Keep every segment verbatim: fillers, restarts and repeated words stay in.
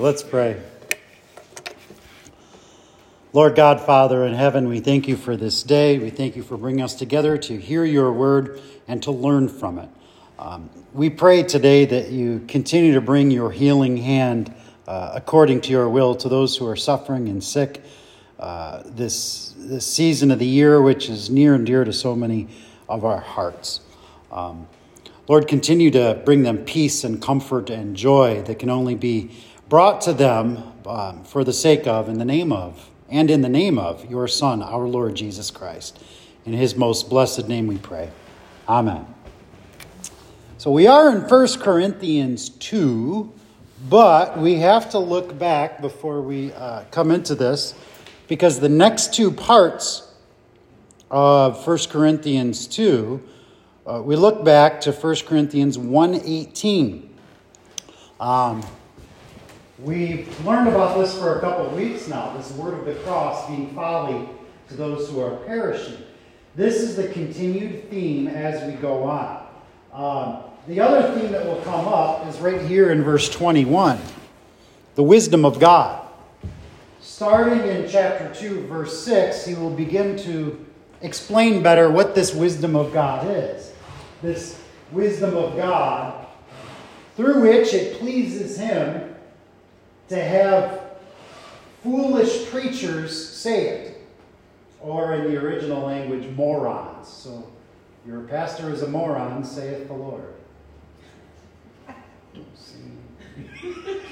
Let's pray. Lord God, Father in heaven, we thank you for this day. We thank you for bringing us together to hear your word and to learn from it. Um, we pray today that you continue to bring your healing hand uh, according to your will to those who are suffering and sick uh, this, this season of the year, which is near and dear to so many of our hearts. Um, Lord, continue to bring them peace and comfort and joy that can only be brought to them um, for the sake of, in the name of, and in the name of your Son, our Lord Jesus Christ. In his most blessed name we pray. Amen. So we are in First Corinthians two, but we have to look back before we uh, come into this, because the next two parts of First Corinthians two, uh, we look back to First Corinthians one eighteen. Um, We've learned about this for a couple of weeks now, this word of the cross being folly to those who are perishing. This is the continued theme as we go on. Um, the other theme that will come up is right here in verse twenty-one, the wisdom of God. Starting in chapter two, verse six, he will begin to explain better what this wisdom of God is. This wisdom of God, through which it pleases him to have foolish preachers say it, or in the original language, morons. So, your pastor is a moron, saith the Lord. Don't see.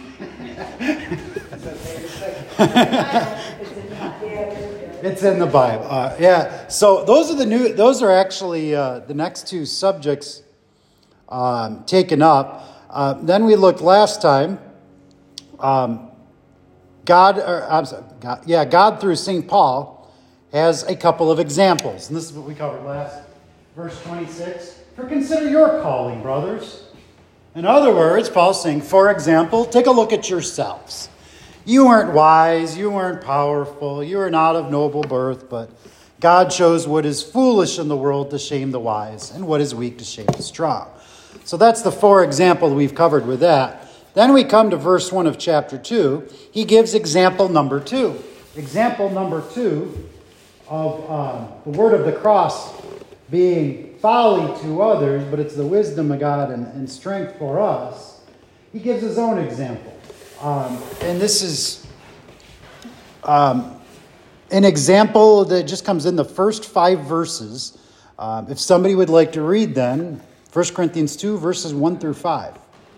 It's in the Bible. Uh, yeah. So those are the new. Those are actually uh, the next two subjects um, taken up. Uh, then we looked last time. Um, God, or, I'm sorry, God, yeah, God through Saint Paul has a couple of examples. And this is what we covered last. Verse twenty-six, for consider your calling, brothers. In other words, Paul's saying, for example, take a look at yourselves. You weren't wise, you weren't powerful, you were not of noble birth, but God chose what is foolish in the world to shame the wise, and what is weak to shame the strong. So that's the for example we've covered with that. Then we come to verse one of chapter two. He gives example number two. Example number two of um, the word of the cross being folly to others, but it's the wisdom of God and, and strength for us. He gives his own example. Um, and this is um, an example that just comes in the first five verses. Um, if somebody would like to read then, First Corinthians two, verses one through five.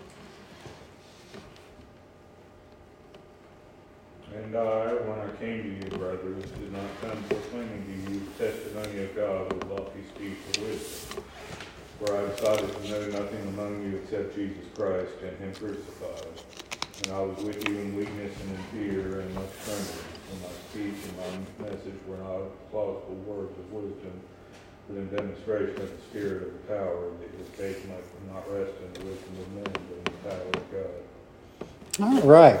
And I, when I came to you, brothers, did not come proclaiming to you the testimony of God with lofty speech or wisdom. For I decided to know nothing among you except Jesus Christ and him crucified. And I was with you in weakness and in fear and much trembling. And my speech and my message were not plausible words of wisdom, but in demonstration of the Spirit of the power, that your faith might not rest in the wisdom of men, but in the power of God. All right.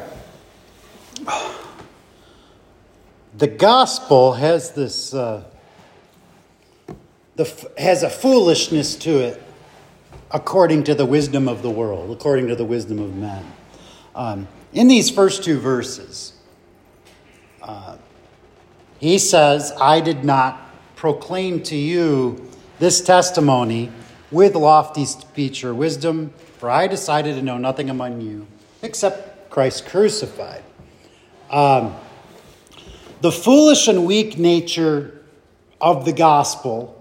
The gospel has this, uh, the has a foolishness to it, according to the wisdom of the world, according to the wisdom of men. Um, in these first two verses, uh, he says, "I did not proclaim to you this testimony with lofty speech or wisdom, for I decided to know nothing among you except Christ crucified." Um, the foolish and weak nature of the gospel,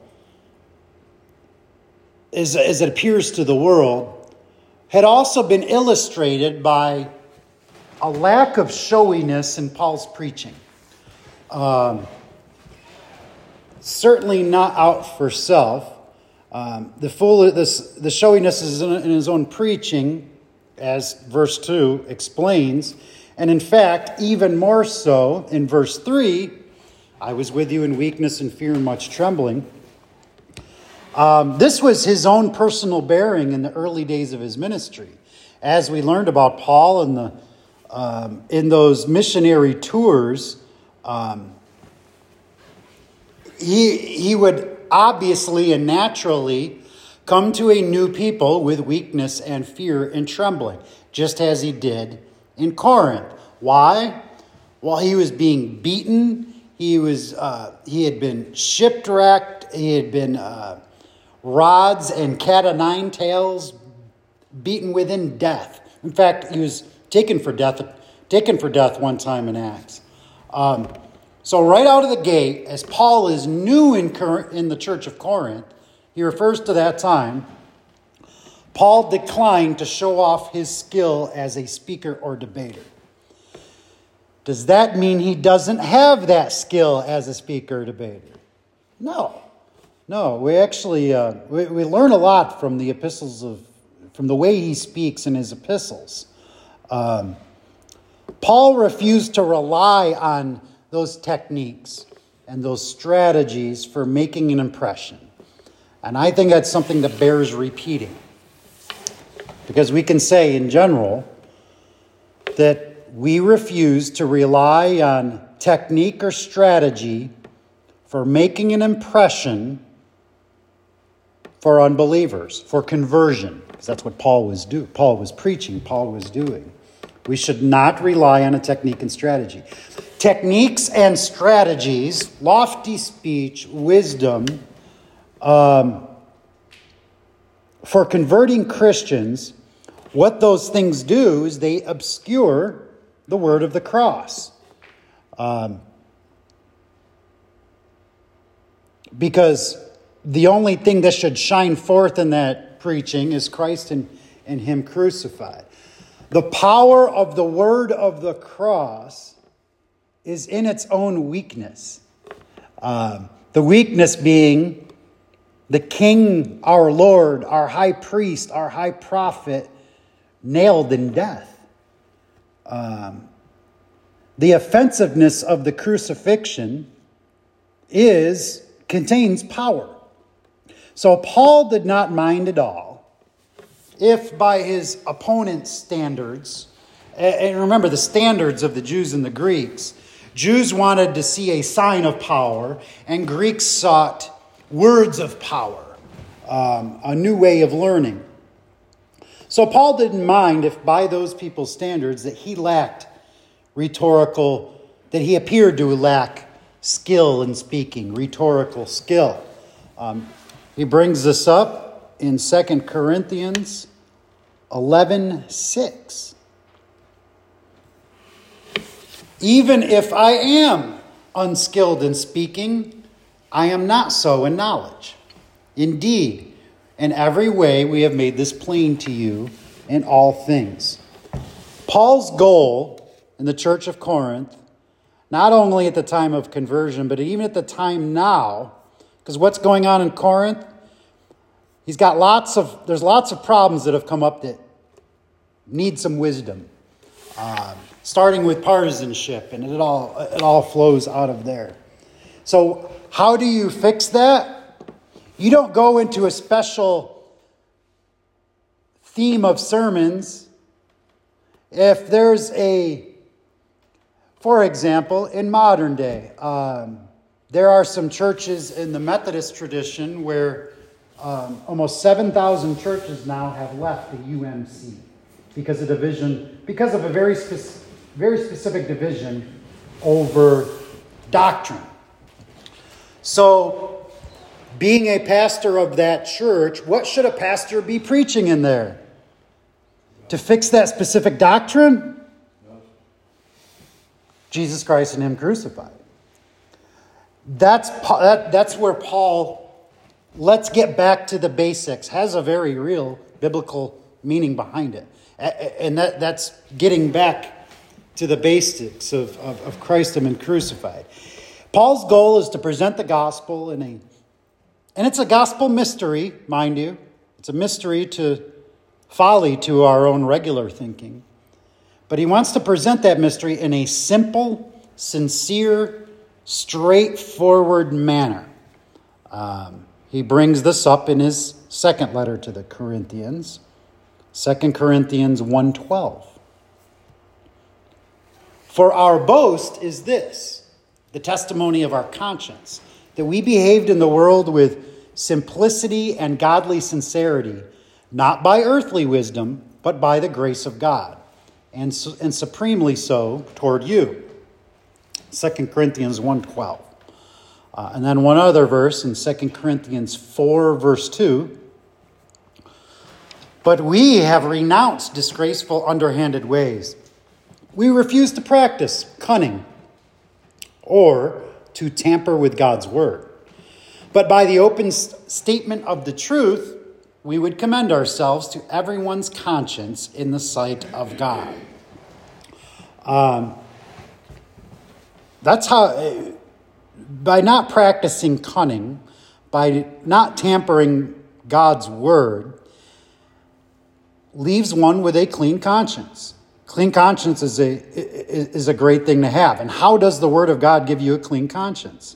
as, as it appears to the world, had also been illustrated by a lack of showiness in Paul's preaching. Um, certainly not out for self. Um, the, fool, this, the showiness is in, in his own preaching, as verse two explains. And in fact, even more so in verse three, I was with you in weakness and fear and much trembling. Um, this was his own personal bearing in the early days of his ministry. As we learned about Paul in, the, um, in those missionary tours, um, he, he would obviously and naturally come to a new people with weakness and fear and trembling, just as he did in Corinth. Why? Well, he was being beaten. He was. Uh, he had been shipwrecked. He had been uh, rods and cat o' nine tails, beaten within death. In fact, he was taken for death. Taken for death one time in Acts. Um, so right out of the gate, as Paul is new in Cor- in the church of Corinth, he refers to that time. Paul declined to show off his skill as a speaker or debater. Does that mean he doesn't have that skill as a speaker or debater? No. No, we actually uh, we, we learn a lot from the epistles of, from the way he speaks in his epistles. Um, Paul refused to rely on those techniques and those strategies for making an impression. And I think that's something that bears repeating. Because we can say in general that we refuse to rely on technique or strategy for making an impression for unbelievers, for conversion. Because that's what Paul was doing. Paul was preaching, Paul was doing. We should not rely on a technique and strategy. Techniques and strategies, lofty speech, wisdom, um, for converting Christians, what those things do is they obscure the word of the cross. Um, because the only thing that should shine forth in that preaching is Christ and, and Him crucified. The power of the word of the cross is in its own weakness. Um, the weakness being the King, our Lord, our high priest, our high prophet, nailed in death. Um, the offensiveness of the crucifixion is contains power. So Paul did not mind at all if by his opponent's standards, and remember the standards of the Jews and the Greeks, Jews wanted to see a sign of power, and Greeks sought words of power, um, a new way of learning. So Paul didn't mind if by those people's standards that he lacked rhetorical, that he appeared to lack skill in speaking, rhetorical skill. Um, he brings this up in Second Corinthians eleven six. Even if I am unskilled in speaking, I am not so in knowledge. Indeed, in every way we have made this plain to you in all things. Paul's goal in the church of Corinth, not only at the time of conversion, but even at the time now, because what's going on in Corinth, he's got lots of, there's lots of problems that have come up that need some wisdom. Um, starting with partisanship, and it all it all flows out of there. So how do you fix that? You don't go into a special theme of sermons. If there's a, for example, in modern day, um, there are some churches in the Methodist tradition where um, almost seven thousand churches now have left the U M C because of division, because of a very specific very specific division over doctrine. So, being a pastor of that church, what should a pastor be preaching in there? To fix that specific doctrine? Jesus Christ and Him crucified. That's, that, that's where Paul, let's get back to the basics, has a very real biblical meaning behind it. And that, that's getting back to the basics of, of, of Christ and Him crucified. Paul's goal is to present the gospel in a, and it's a gospel mystery, mind you. It's a mystery to folly to our own regular thinking. But he wants to present that mystery in a simple, sincere, straightforward manner. Um, he brings this up in his second letter to the Corinthians, Second Corinthians one twelve. For our boast is this, the testimony of our conscience, that we behaved in the world with simplicity and godly sincerity, not by earthly wisdom, but by the grace of God, and, and supremely so toward you. Second Corinthians one twelve. Uh, and then one other verse in Second Corinthians four, verse two. But we have renounced disgraceful, underhanded ways. We refuse to practice cunning or to tamper with God's word. But by the open st- statement of the truth, we would commend ourselves to everyone's conscience in the sight of God. Um, that's how, by not practicing cunning, by not tampering God's word, leaves one with a clean conscience. Clean conscience is a is a great thing to have. And how does the word of God give you a clean conscience?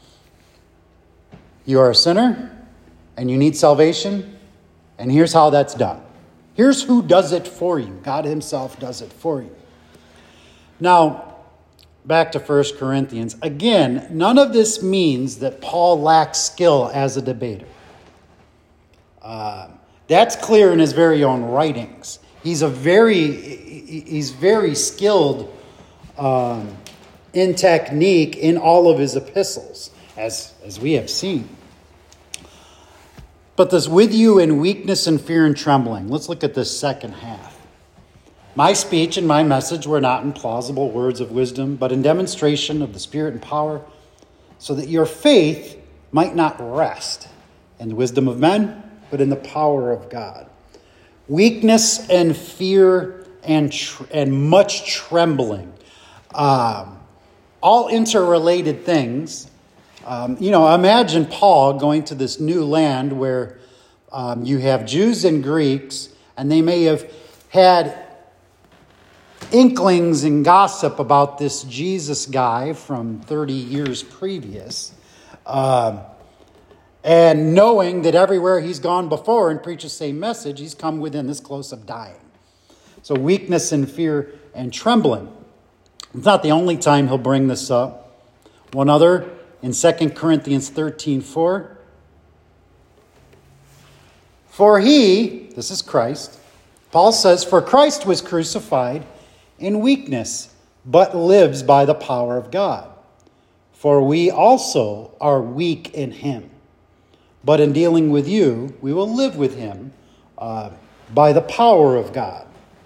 You are a sinner and you need salvation, and here's how that's done. Here's who does it for you. God himself does it for you. Now, back to First Corinthians. Again, none of this means that Paul lacks skill as a debater. Uh, that's clear in his very own writings. He's a very, he's very skilled um, in technique in all of his epistles, as, as we have seen. But this with you in weakness and fear and trembling. Let's look at this second half. My speech and my message were not in plausible words of wisdom, but in demonstration of the Spirit and power, so that your faith might not rest in the wisdom of men, but in the power of God. Weakness and fear and tr- and much trembling, um, all interrelated things. Um, you know, imagine Paul going to this new land where um, you have Jews and Greeks, and they may have had inklings and gossip about this Jesus guy from thirty years previous. Um, and knowing that everywhere he's gone before and preached the same message, he's come within this close of dying. So weakness and fear and trembling. It's not the only time he'll bring this up. One other in Second Corinthians thirteen four. For he, this is Christ, Paul says, for Christ was crucified in weakness, but lives by the power of God. For we also are weak in him. But in dealing with you, we will live with him uh, by the power of God.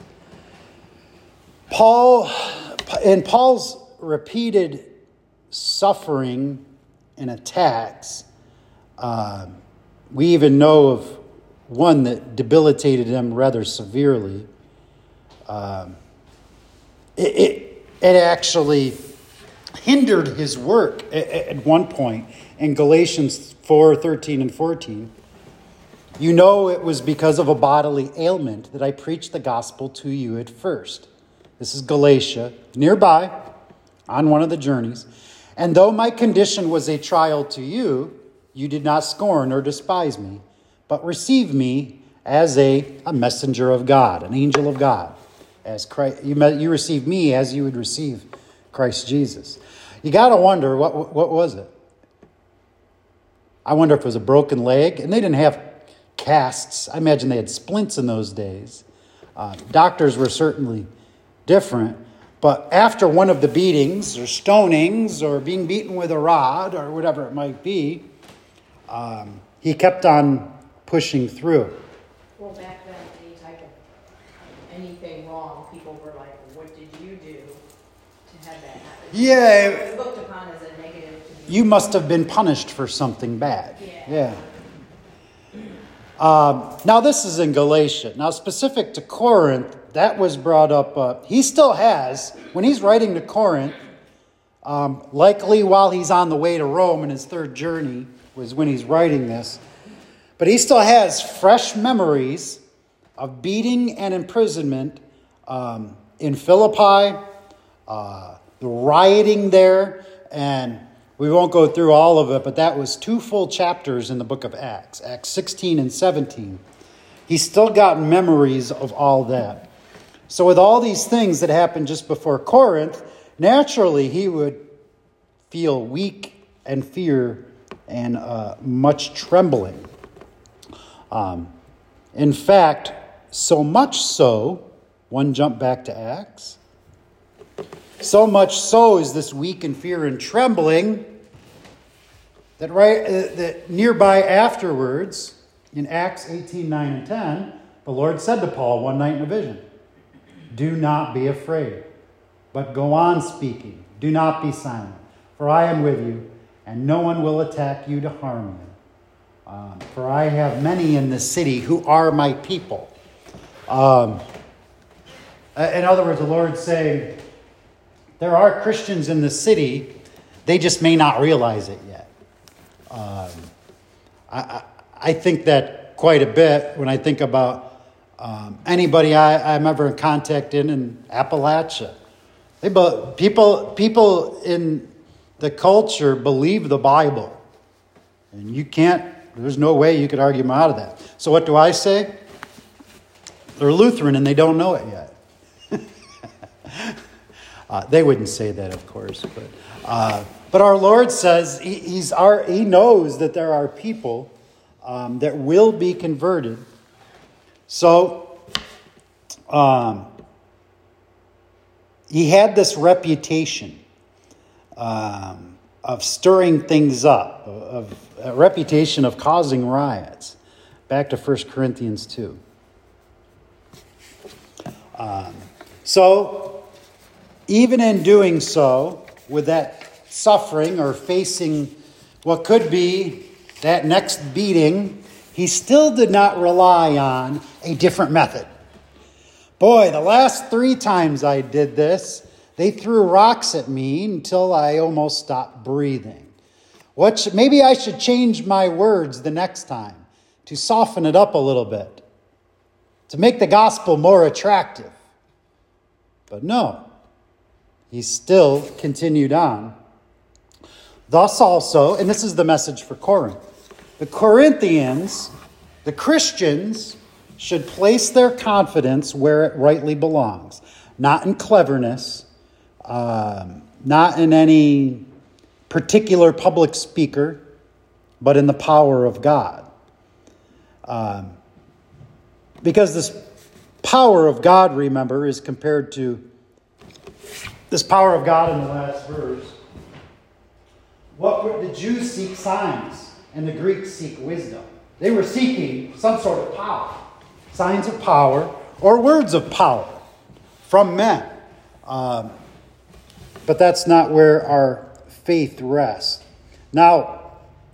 Paul, in Paul's repeated suffering and attacks, uh, we even know of one that debilitated him rather severely. Um, it, it, it actually hindered his work at, at one point in Galatians four, thirteen and fourteen. You know it was because of a bodily ailment that I preached the gospel to you at first. This is Galatia, nearby, on one of the journeys. And though my condition was a trial to you, you did not scorn or despise me, but received me as a, a messenger of God, an angel of God. As Christ, you, you received me as you would receive Christ Jesus. You got to wonder, what what was it? I wonder if it was a broken leg. And they didn't have casts. I imagine they had splints in those days. Uh, doctors were certainly different. But after one of the beatings or stonings or being beaten with a rod or whatever it might be, um, he kept on pushing through. Well, back then, any type of anything wrong, people were like, what did you do to have that happen? Yeah. It was looked upon as a negative. To You must have been punished for something bad. Yeah. Yeah. Um, now, this is in Galatia. Now, specific to Corinth, that was brought up. Uh, he still has, when he's writing to Corinth, um, likely while he's on the way to Rome in his third journey was when he's writing this. But he still has fresh memories of beating and imprisonment um, in Philippi, uh, the rioting there, and we won't go through all of it, but that was two full chapters in the book of Acts, Acts sixteen and seventeen. He's still got memories of all that. So with all these things that happened just before Corinth, naturally he would feel weak and fear and uh, much trembling. Um, in fact, so much so One jump back to Acts. So much so is this weak in fear and trembling that right uh, that nearby afterwards, in Acts eighteen, nine and ten, the Lord said to Paul one night in a vision, "Do not be afraid, but go on speaking. Do not be silent, for I am with you, and no one will attack you to harm you. Um, for I have many in this city who are my people." Um, in other words, the Lord's saying, there are Christians in the city, they just may not realize it yet. Um, I, I, I think that quite a bit when I think about um, anybody I, I'm ever in contact in in Appalachia. They, people, people in the culture believe the Bible. And you can't, there's no way you could argue them out of that. So what do I say? They're Lutheran and they don't know it yet. Uh, they wouldn't say that, of course, but uh, but our Lord says he, he's our, he knows that there are people um, that will be converted. So um, he had this reputation um, of stirring things up, of, of a reputation of causing riots. Back to First Corinthians two. Um, so. Even in doing so, with that suffering or facing what could be that next beating, he still did not rely on a different method. Boy, the last three times I did this, they threw rocks at me until I almost stopped breathing. What should, maybe I should change my words the next time to soften it up a little bit, to make the gospel more attractive. But no. He still continued on. Thus also, and this is the message for Corinth, the Corinthians, the Christians, should place their confidence where it rightly belongs. Not in cleverness, um, not in any particular public speaker, but in the power of God. Um, because this power of God, remember, is compared to this power of God in the last verse. What were, the Jews seek signs, and the Greeks seek wisdom. They were seeking some sort of power, signs of power, or words of power from men. Um, but that's not where our faith rests. Now,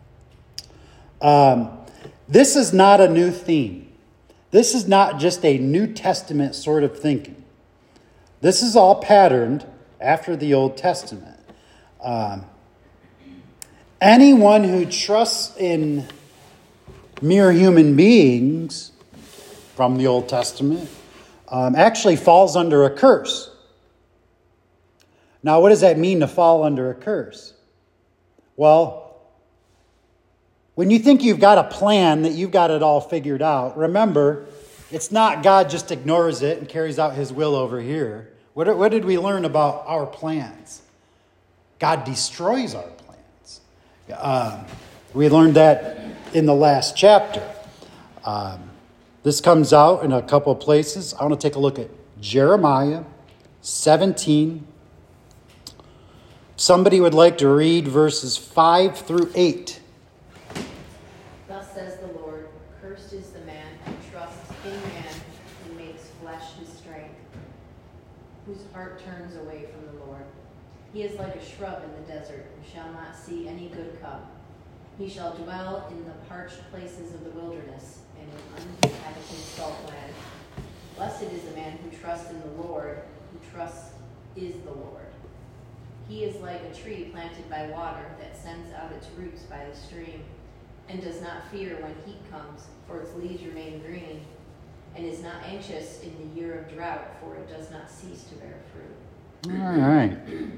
um, this is not a new theme. This is not just a New Testament sort of thinking. This is all patterned after the Old Testament. Um, anyone who trusts in mere human beings from the Old Testament um, actually falls under a curse. Now, what does that mean to fall under a curse? Well, when you think you've got a plan, that you've got it all figured out, remember, it's not God just ignores it and carries out his will over here. What, what did we learn about our plans? God destroys our plans. Um, we learned that in the last chapter. Um, this comes out in a couple of places. I want to take a look at Jeremiah seventeen. Somebody would like to read verses five through eight. Thus says the Lord, cursed is the man who trusts in man and makes flesh his strength, whose heart turns away from the Lord. He is like a shrub in the desert, and shall not see any good come. He shall dwell in the parched places of the wilderness, and in uninhabited salt land. Blessed is the man who trusts in the Lord, who trusts is the Lord. He is like a tree planted by water that sends out its roots by the stream, and does not fear when heat comes, for its leaves remain green, and is not anxious in the year of drought, for it does not cease to bear fruit. All right.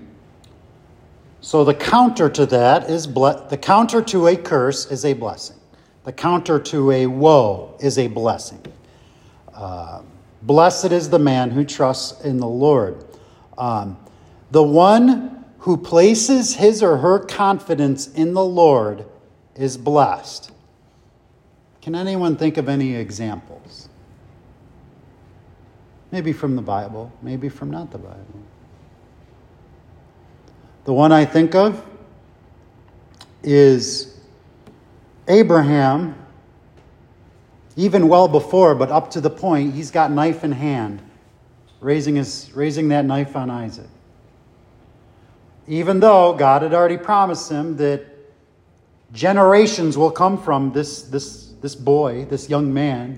So the counter to that is ble- the counter to a curse is a blessing. The counter to a woe is a blessing. Uh, blessed is the man who trusts in the Lord. Um, the one who places his or her confidence in the Lord is blessed. Can anyone think of any examples? Maybe from the Bible, maybe from not the Bible. The one I think of is Abraham, even well before, but up to the point, he's got knife in hand, raising his raising that knife on Isaac. Even though God had already promised him that generations will come from this, this, this boy, this young man.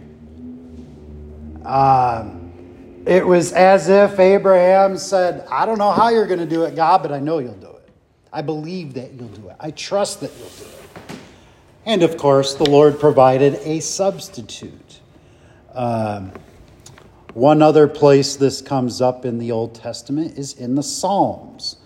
Um, it was as if Abraham said, I don't know how you're going to do it, God, but I know you'll do it. I believe that you'll do it. I trust that you'll do it. And of course, the Lord provided a substitute. Um, one other place this comes up in the Old Testament is in the Psalms.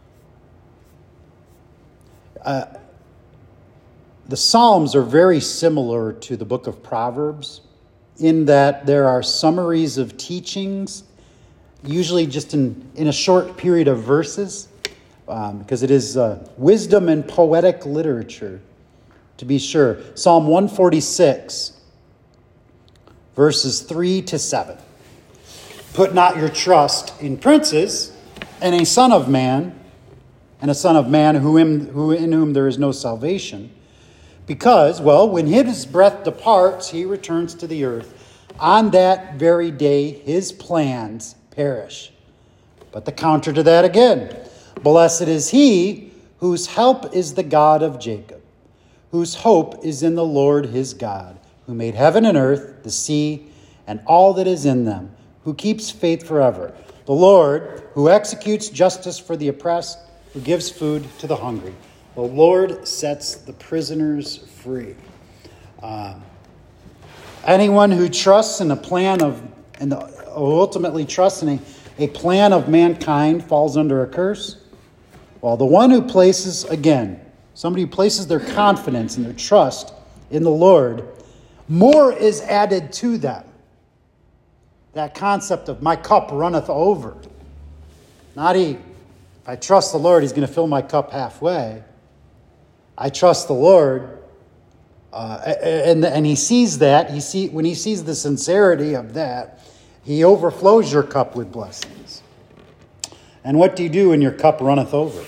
Uh, the Psalms are very similar to the book of Proverbs in that there are summaries of teachings, usually just in, in a short period of verses, um, because it is uh, wisdom and poetic literature, to be sure. Psalm one forty-six, verses three to seven. Put not your trust in princes and a son of man, and a son of man who in, who in whom there is no salvation. Because, well, when his breath departs, he returns to the earth. On that very day, his plans perish. But the counter to that again. Blessed is he whose help is the God of Jacob, whose hope is in the Lord his God, who made heaven and earth, the sea, and all that is in them, who keeps faith forever. The Lord, who executes justice for the oppressed, who gives food to the hungry. The Lord sets the prisoners free. Um, anyone who trusts in a plan of, and ultimately trusts in a, a plan of mankind falls under a curse. While the one who places, again, somebody who places their confidence and their trust in the Lord, more is added to them. That concept of my cup runneth over. Not he, if I trust the Lord, he's going to fill my cup halfway. I trust the Lord, uh, and, and he sees that. He see when he sees the sincerity of that, he overflows your cup with blessings. And what do you do when your cup runneth over?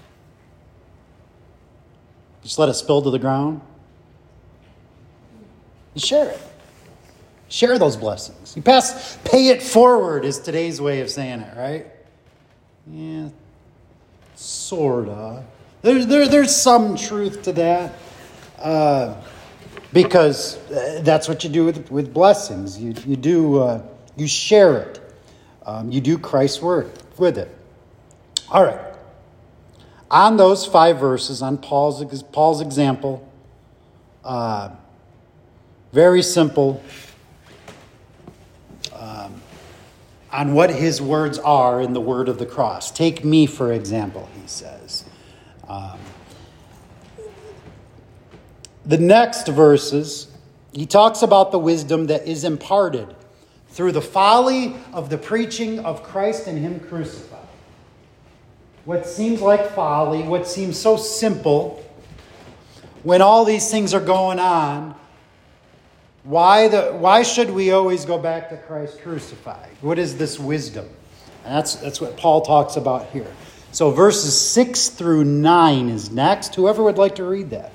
Just let it spill to the ground? You share it. Share those blessings. You pass, pay it forward is today's way of saying it, right? Yeah, sorta. There, there, there's some truth to that, uh, because that's what you do with, with blessings. You you do uh, you share it. Um, you do Christ's word with it. All right. On those five verses, on Paul's Paul's example, uh, very simple. Um, on what his words are in the word of the cross. Take me, for example, he says. Um, the next verses, he talks about the wisdom that is imparted through the folly of the preaching of Christ and him crucified. What seems like folly, what seems so simple, when all these things are going on, why the why should we always go back to Christ crucified? What is this wisdom? And that's that's what Paul talks about here. So verses six through nine is next. Whoever would like to read that.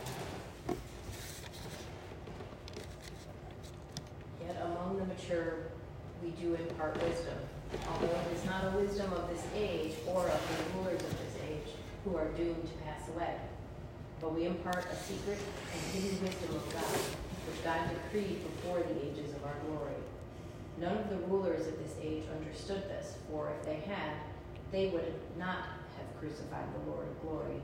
Yet among the mature we do impart wisdom, although it is not a wisdom of this age or of the rulers of this age, who are doomed to pass away. But we impart a secret and hidden wisdom of God, which God decreed before the ages of our glory. None of the rulers of this age understood this, for if they had, they would not have crucified the Lord of glory.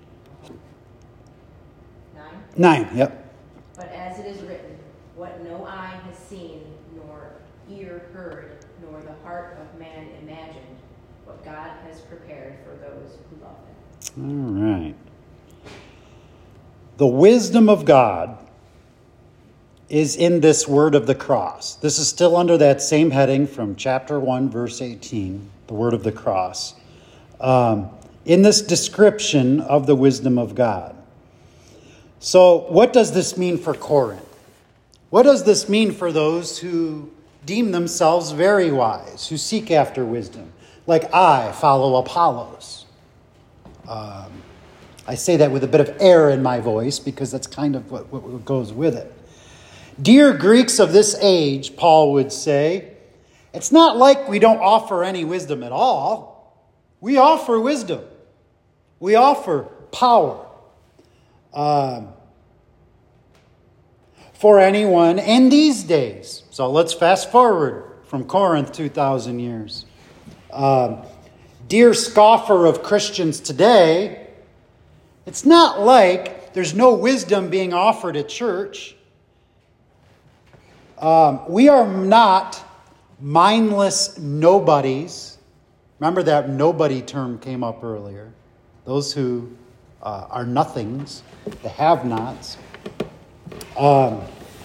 Nine? Nine, yep. But as it is written, what no eye has seen, nor ear heard, nor the heart of man imagined, what God has prepared for those who love him. All right. The wisdom of God is in this word of the cross. This is still under that same heading from chapter one, verse eighteen, the word of the cross. Um, in this description of the wisdom of God. So what does this mean for Corinth? What does this mean for those who deem themselves very wise, who seek after wisdom, like I follow Apollos. Um, I say that with a bit of air in my voice because that's kind of what, what goes with it. Dear Greeks of this age, Paul would say, it's not like we don't offer any wisdom at all. We offer wisdom. We offer power. Um, for anyone in these days. So let's fast forward from Corinth two thousand years. Um, dear scoffer of Christians today, it's not like there's no wisdom being offered at church. Um, we are not mindless nobodies. Remember that nobody term came up earlier. Those who uh, are nothings, the have-nots. Um,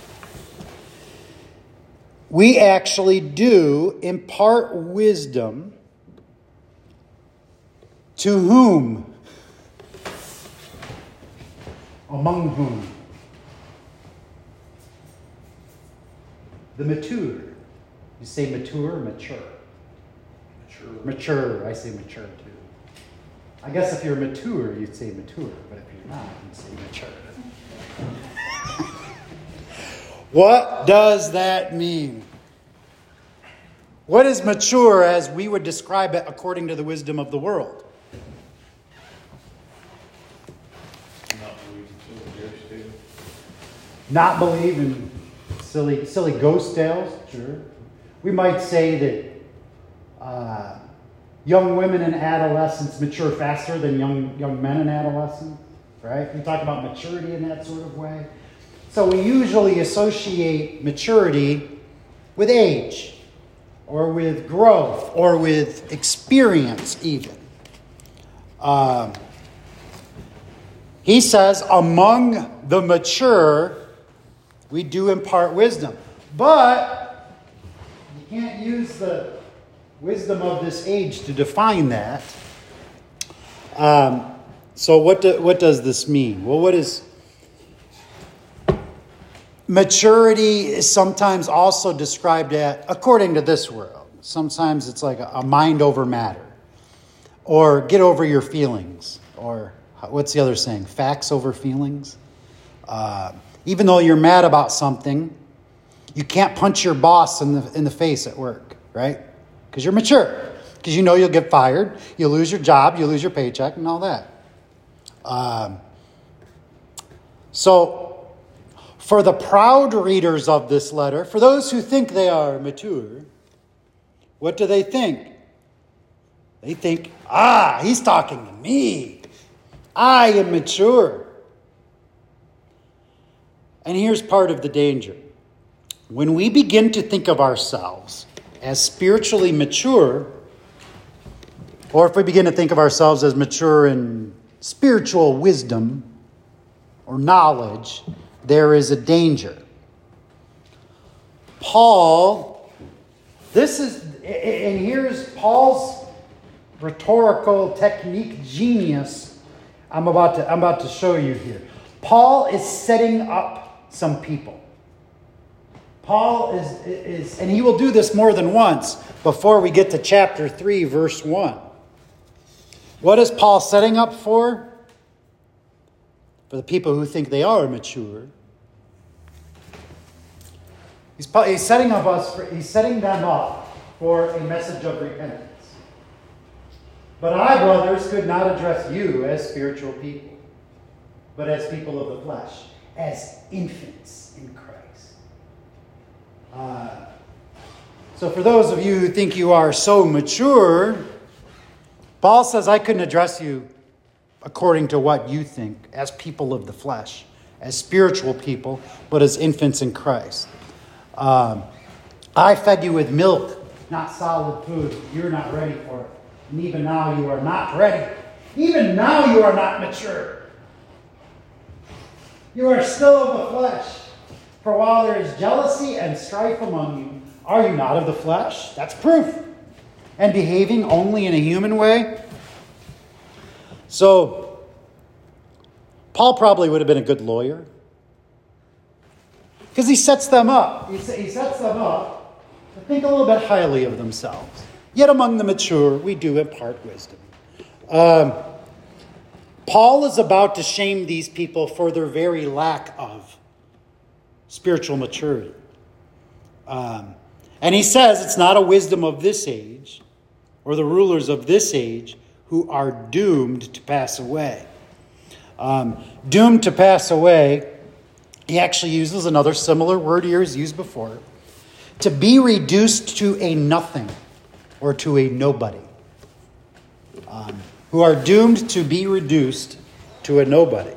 we actually do impart wisdom to whom? Among whom? The mature. You say mature or mature? Mature. Mature. I say mature too. I guess if you're mature, you'd say mature. But if you're not, you'd say mature. What does that mean? What is mature as we would describe it according to the wisdom of the world? Not believe in silly ghost tales. Not believe in silly, silly ghost tales, sure. We might say that uh, young women in adolescence mature faster than young, young men in adolescence, right? We talk about maturity in that sort of way. So we usually associate maturity with age, or with growth, or with experience even. Um, he says, among the mature, we do impart wisdom. But you can't use the wisdom of this age to define that. Um, so what do, what does this mean? Well, what is... Maturity is sometimes also described at, according to this world, sometimes it's like a, a mind over matter, or get over your feelings, or what's the other saying? Facts over feelings. Uh, even though you're mad about something, you can't punch your boss in the in the face at work, right? Because you're mature. Because you know you'll get fired, you'll lose your job, you'll lose your paycheck, and all that. Um, so. For the proud readers of this letter, for those who think they are mature, what do they think? They think, ah, he's talking to me. I am mature. And here's part of the danger. When we begin to think of ourselves as spiritually mature, or if we begin to think of ourselves as mature in spiritual wisdom or knowledge, there is a danger. Paul, this is, and here's Paul's rhetorical technique genius I'm about to, I'm about to show you here. Paul is setting up some people. Paul is, is, and he will do this more than once before we get to chapter three, verse one. What is Paul setting up for? For the people who think they are mature. He's, he's setting up us. For, he's setting them up for a message of repentance. But I, brothers, could not address you as spiritual people, but as people of the flesh, as infants in Christ. Uh, so for those of you who think you are so mature, Paul says, I couldn't address you according to what you think, as people of the flesh, as spiritual people, but as infants in Christ. Um, I fed you with milk, not solid food. You're not ready for it. And even now you are not ready. Even now you are not mature. You are still of the flesh. For while there is jealousy and strife among you, are you not of the flesh? That's proof. And behaving only in a human way? So, Paul probably would have been a good lawyer. Because he sets them up. He sets them up to think a little bit highly of themselves. Yet among the mature, we do impart wisdom. Um, Paul is about to shame these people for their very lack of spiritual maturity. Um, and he says it's not a wisdom of this age or the rulers of this age who are doomed to pass away. Um, doomed to pass away, he actually uses another similar word here as used before. To be reduced to a nothing or to a nobody. Um, who are doomed to be reduced to a nobody.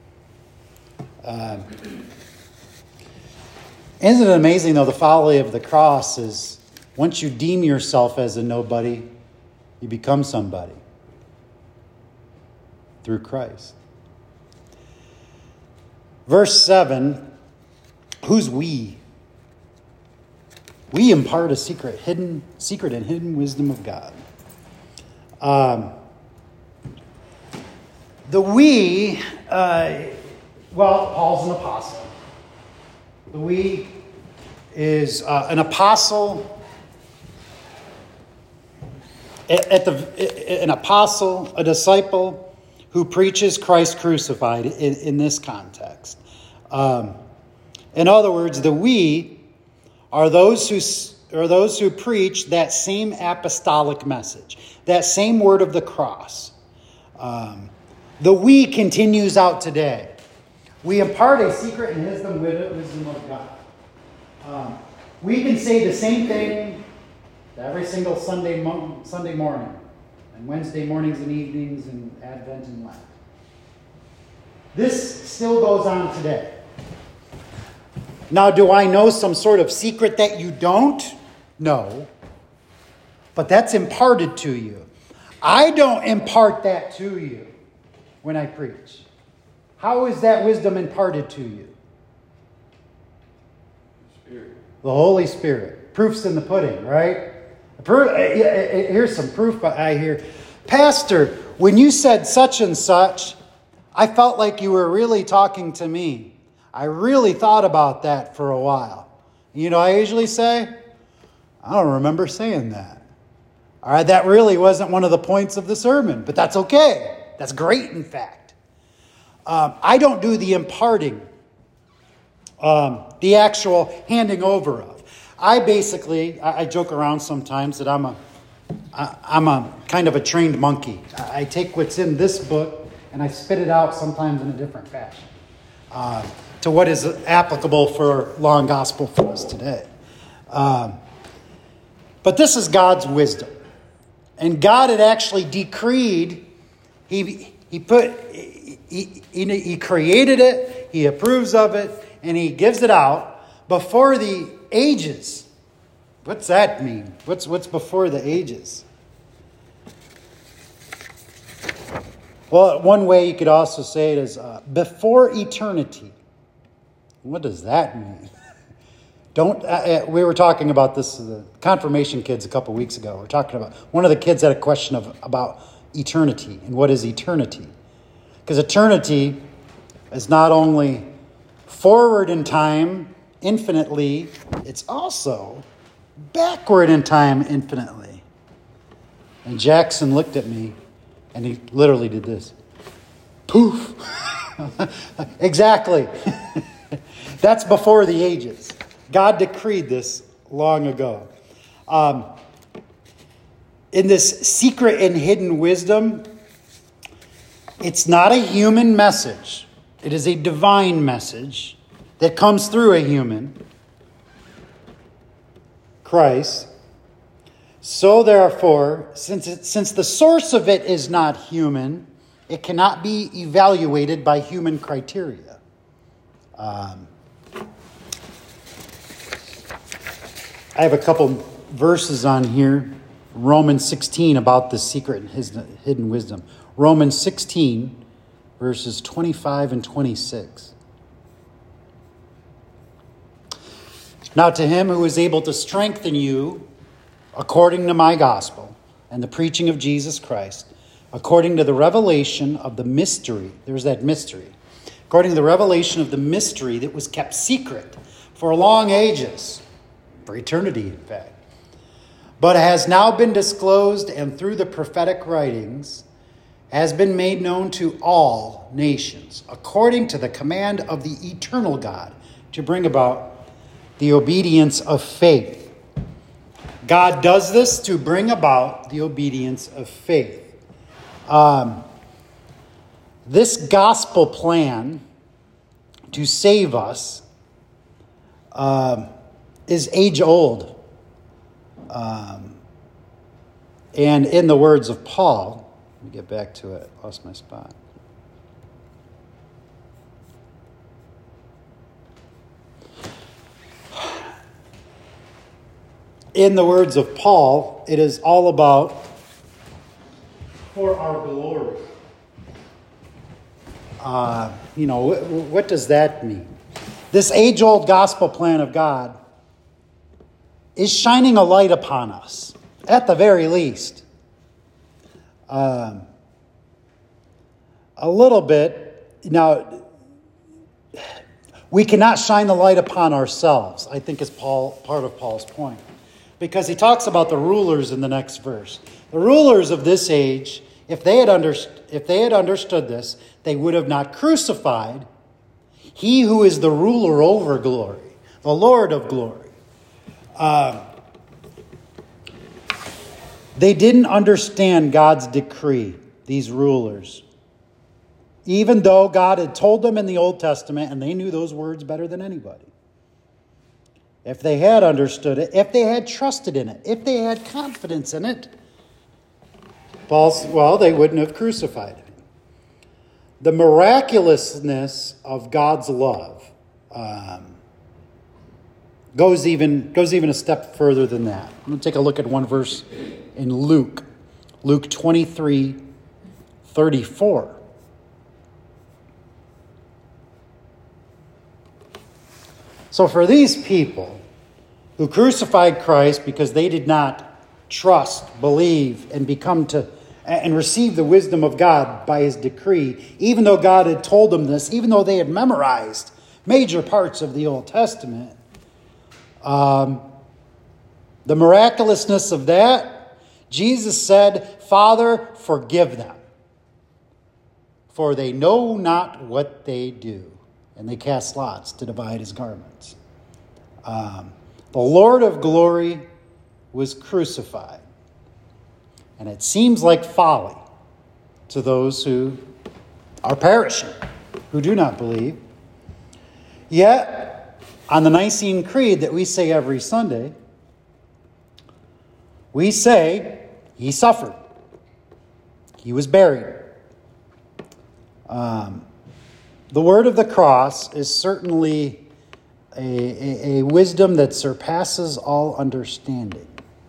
Um, isn't it amazing, though, the folly of the cross is once you deem yourself as a nobody, you become somebody through Christ. Verse seven, who's we? We impart a secret, hidden, secret and hidden wisdom of God. Um, the we, uh, well, Paul's an apostle. The we is uh, an apostle. At, at the an apostle, a disciple who preaches Christ crucified in, in this context. Um, in other words, the we are those who are those who preach that same apostolic message, that same word of the cross. Um, the we continues out today. We impart a secret and wisdom, wisdom of God. Um, we can say the same thing every single Sunday mo- Sunday morning, and Wednesday mornings and evenings, and Advent and Lent. This still goes on today. Now, do I know some sort of secret that you don't? No. But that's imparted to you. I don't impart that to you when I preach. How is that wisdom imparted to you? Spirit. The Holy Spirit. Proof's in the pudding, right? Here's some proof I hear. Pastor, when you said such and such, I felt like you were really talking to me. I really thought about that for a while. You know, I usually say, I don't remember saying that. All right, that really wasn't one of the points of the sermon, but that's okay. That's great, in fact. Um, I don't do the imparting, um, the actual handing over of. I basically, I, I joke around sometimes that I'm a, I, I'm a kind of a trained monkey. I, I take what's in this book and I spit it out sometimes in a different fashion. Uh, to what is applicable for law and gospel for us today. Um, but this is God's wisdom. And God had actually decreed, he, he put, he, he, he created it, he approves of it, and he gives it out before the ages. What's that mean? What's, what's before the ages? Well, one way you could also say it is uh, before eternity. What does that mean? Don't. Uh, we were talking about this, the confirmation kids, a couple weeks ago. We're talking about, one of the kids had a question of about eternity and what is eternity? Because eternity is not only forward in time infinitely, it's also backward in time infinitely. And Jackson looked at me and he literally did this. Poof. Exactly. That's before the ages. God decreed this long ago. Um, in this secret and hidden wisdom, it's not a human message. It is a divine message that comes through a human, Christ. So therefore, since it, since the source of it is not human, it cannot be evaluated by human criteria. Um, I have a couple verses on here. Romans sixteen about the secret and hidden wisdom. Romans sixteen, verses twenty-five and twenty-six. Now to him who is able to strengthen you according to my gospel and the preaching of Jesus Christ, according to the revelation of the mystery. There's that mystery. According to the revelation of the mystery that was kept secret for long ages, for eternity, in fact, but has now been disclosed and through the prophetic writings has been made known to all nations, according to the command of the eternal God, to bring about the obedience of faith. God does this to bring about the obedience of faith. Um, this gospel plan to save us um, is age old. Um, and in the words of Paul, let me get back to it. Lost my spot. In the words of Paul, it is all about for our glory. Uh, you know, what, what does that mean? This age-old gospel plan of God is shining a light upon us, at the very least. Um, a little bit. Now, we cannot shine the light upon ourselves, I think is Paul, part of Paul's point. Because he talks about the rulers in the next verse. The rulers of this age, if they had underst- if they had understood this, they would have not crucified he who is the ruler over glory, the Lord of glory. Um, they didn't understand God's decree, these rulers. Even though God had told them in the Old Testament, and they knew those words better than anybody. If they had understood it, if they had trusted in it, if they had confidence in it, Paul's, well, they wouldn't have crucified him. The miraculousness of God's love um, goes even goes even a step further than that. I'm going to take a look at one verse in Luke, Luke twenty-three, thirty-four. So for these people who crucified Christ because they did not trust, believe, and become to and receive the wisdom of God by his decree, even though God had told them this, even though they had memorized major parts of the Old Testament, um, the miraculousness of that, Jesus said, Father, forgive them, for they know not what they do. And they cast lots to divide his garments. Um, the Lord of glory was crucified. And it seems like folly to those who are perishing, who do not believe. Yet, on the Nicene Creed that we say every Sunday, we say, he suffered. He was buried. Um, the word of the cross is certainly a, a, a wisdom that surpasses all understanding.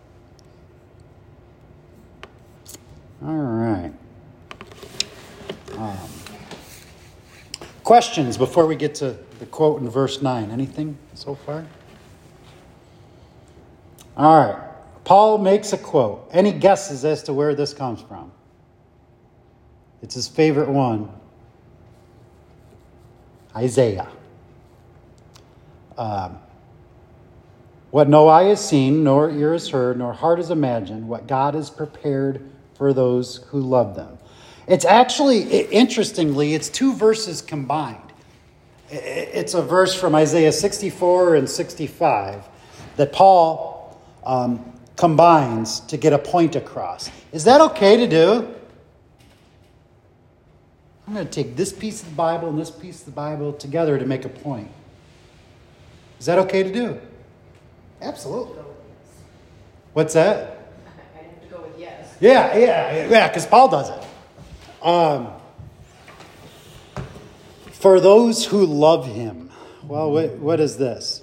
All right. Um, questions before we get to the quote in verse nine? Anything so far? All right. Paul makes a quote. Any guesses as to where this comes from? It's his favorite one. Isaiah. Um, what no eye has seen, nor ear has heard, nor heart has imagined, what God has prepared for those who love them. It's actually, interestingly, it's two verses combined. It's a verse from Isaiah sixty-four and sixty-five that Paul um, combines to get a point across. Is that okay to do? I'm going to take this piece of the Bible and this piece of the Bible together to make a point. Is that okay to do? Absolutely. What's that? I have to go with yes. Yeah, yeah, yeah, because Paul does it. Um, for those who love him. Well, what, what is this?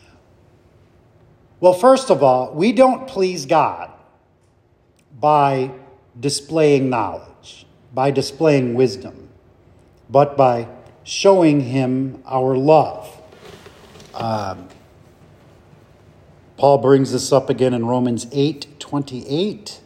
Well, first of all, we don't please God by displaying knowledge, by displaying wisdom, but by showing him our love. Um, Paul brings this up again in Romans eight twenty-eight.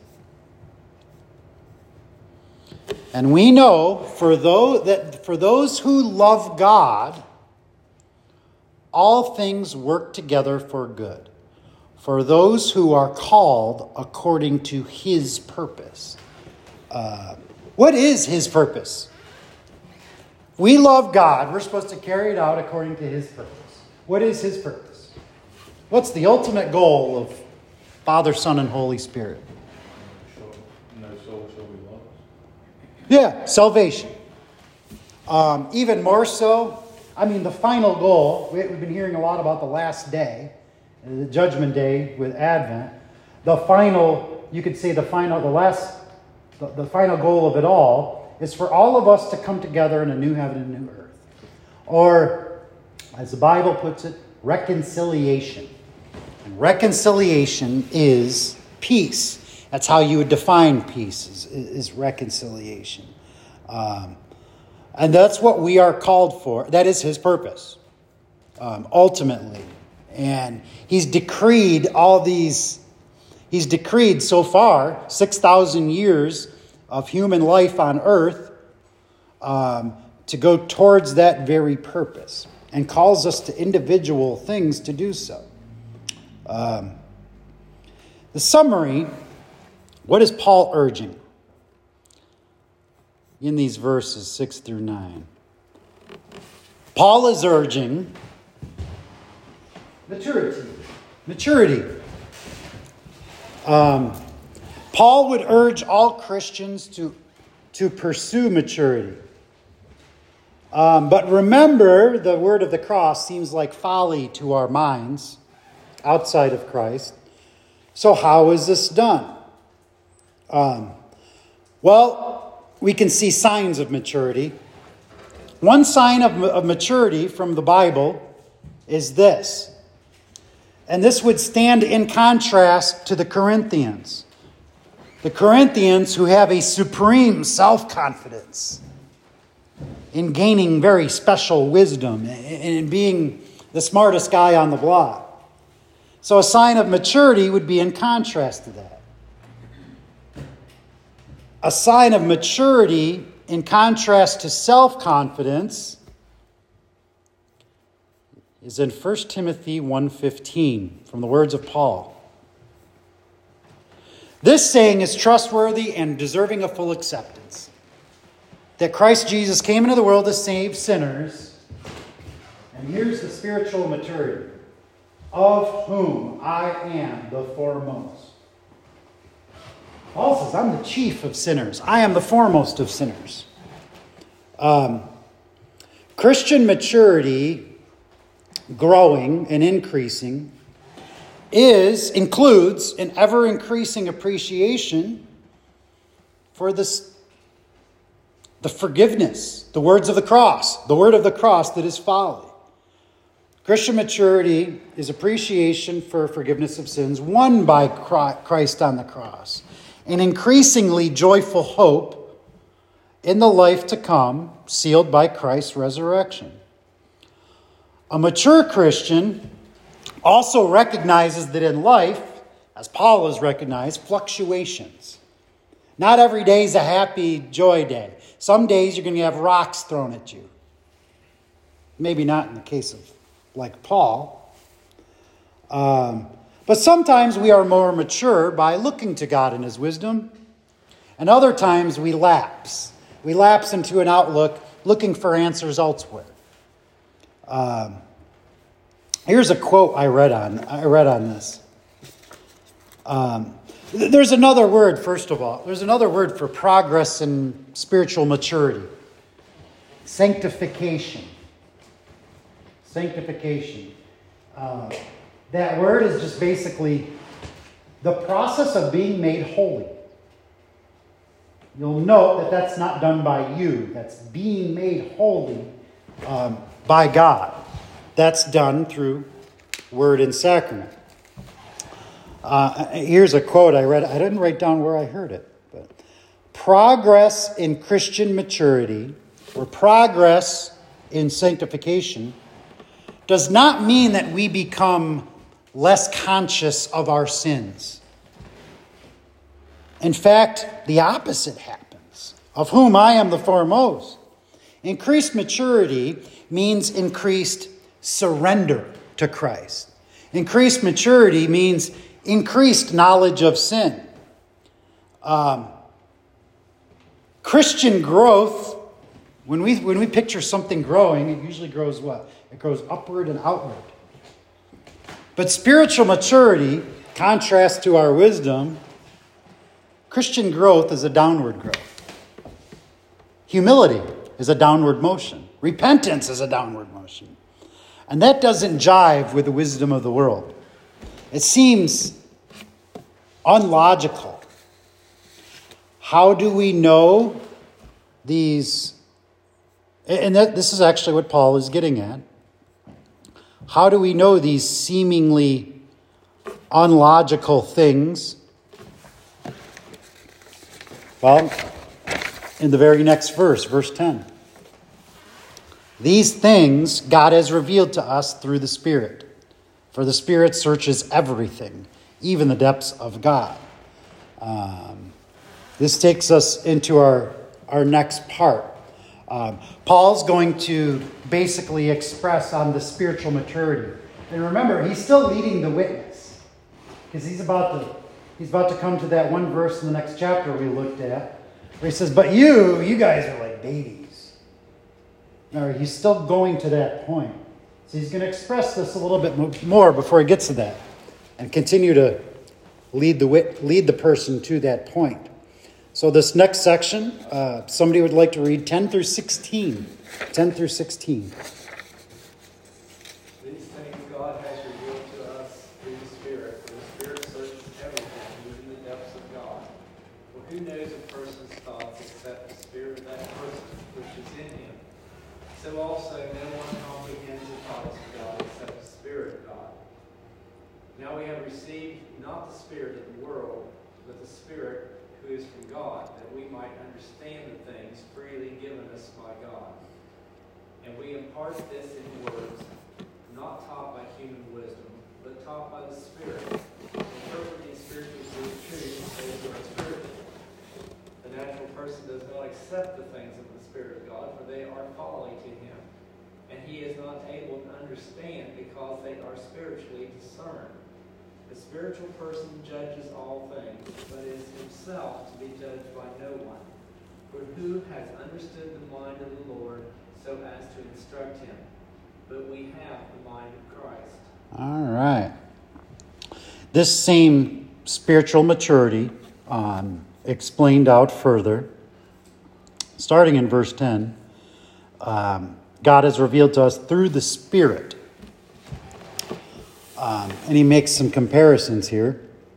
And we know for those, that for those who love God, all things work together for good. for those who are called according to his purpose. Uh, what is his purpose? We love God. We're supposed to carry it out according to his purpose. What is his purpose? What's the ultimate goal of Father, Son, and Holy Spirit? No soul shall be lost. Yeah, salvation. Um, even more so, I mean, the final goal, we- we've been hearing a lot about the last day, the judgment day with Advent. The final, you could say the final, the last, the, the final goal of it all is for all of us to come together in a new heaven and new earth. Or, as the Bible puts it, reconciliation. And reconciliation is peace. That's how you would define peace, is, is reconciliation. Um, and that's what we are called for. That is his purpose, um, ultimately. And he's decreed all these, he's decreed so far six thousand years of human life on earth um, to go towards that very purpose, and calls us to individual things to do so. Um, the summary, what is Paul urging in these verses six through nine? Paul is urging maturity. Maturity. Um, Paul would urge all Christians to, to pursue maturity. Um, but remember, the word of the cross seems like folly to our minds outside of Christ. So how is this done? Um, well, we can see signs of maturity. One sign of, of maturity from the Bible is this. And this would stand in contrast to the Corinthians. The Corinthians who have a supreme self-confidence in gaining very special wisdom and in being the smartest guy on the block. So a sign of maturity would be in contrast to that. A sign of maturity in contrast to self-confidence is in First Timothy one fifteen, from the words of Paul. This saying is trustworthy and deserving of full acceptance, that Christ Jesus came into the world to save sinners. And here's the spiritual maturity, of whom I am the foremost. Paul says, I'm the chief of sinners. I am the foremost of sinners. Um, Christian maturity, growing and increasing, is includes an ever-increasing appreciation for this, the forgiveness, the words of the cross, the word of the cross that is folly. Christian maturity is appreciation for forgiveness of sins won by Christ on the cross, an increasingly joyful hope in the life to come, sealed by Christ's resurrection. A mature Christian also recognizes that in life, as Paul has recognized, fluctuations. Not every day is a happy joy day. Some days you're going to have rocks thrown at you. Maybe not in the case of like Paul. Um, but sometimes we are more mature by looking to God in his wisdom. And other times we lapse. We lapse into an outlook looking for answers elsewhere. Um, here's a quote I read on. I read on this. Um, there's another word, first of all. There's another word for progress in spiritual maturity. Sanctification. Sanctification. Uh, that word is just basically the process of being made holy. You'll note that that's not done by you. That's being made holy um, by God. That's done through word and sacrament. Uh, here's a quote I read. I didn't write down where I heard it. But progress in Christian maturity, or progress in sanctification, does not mean that we become less conscious of our sins. In fact, the opposite happens, of whom I am the foremost. Increased maturity means increased surrender to Christ. Increased maturity means increased knowledge of sin. Um, Christian growth, when we when we picture something growing, it usually grows what? It grows upward and outward. But spiritual maturity, contrast to our wisdom, Christian growth is a downward growth. Humility is a downward motion. Repentance is a downward motion. And that doesn't jive with the wisdom of the world. It seems unlogical. How do we know these? And that, this is actually what Paul is getting at. How do we know these seemingly unlogical things? Well, in the very next verse, verse ten. These things God has revealed to us through the Spirit. For the Spirit searches everything, even the depths of God. Um, this takes us into our, our next part. Um, Paul's going to basically express on the spiritual maturity. And remember, he's still leading the witness. Because he's about to he's about to come to that one verse in the next chapter we looked at, where he says, but you, you guys are like babies. Or he's still going to that point. So he's going to express this a little bit more before he gets to that. And continue to lead the wit, lead the person to that point. So this next section, uh, somebody would like to read ten through sixteen. ten through sixteen. These things God has revealed to us through the Spirit. For the Spirit searches everything, even the depths of God. For who knows a person's thoughts except the spirit of that person which is in him? So also no one comprehends the thoughts of God except the Spirit of God. Now we have received not the spirit of the world, but the Spirit who is from God, that we might understand the things freely given us by God. And we impart this in words, not taught by human wisdom, but taught by the Spirit, interpreting spiritual truths as they are spiritual. The natural person does not accept the things of the Spirit of God, for they are folly to him, and he is not able to understand because they are spiritually discerned. The spiritual person judges all things, but is himself to be judged by no one. For who has understood the mind of the Lord so as to instruct him? But we have the mind of Christ. All right. This same spiritual maturity um, explained out further, starting in verse ten, um, God has revealed to us through the Spirit. Um, and he makes some comparisons here.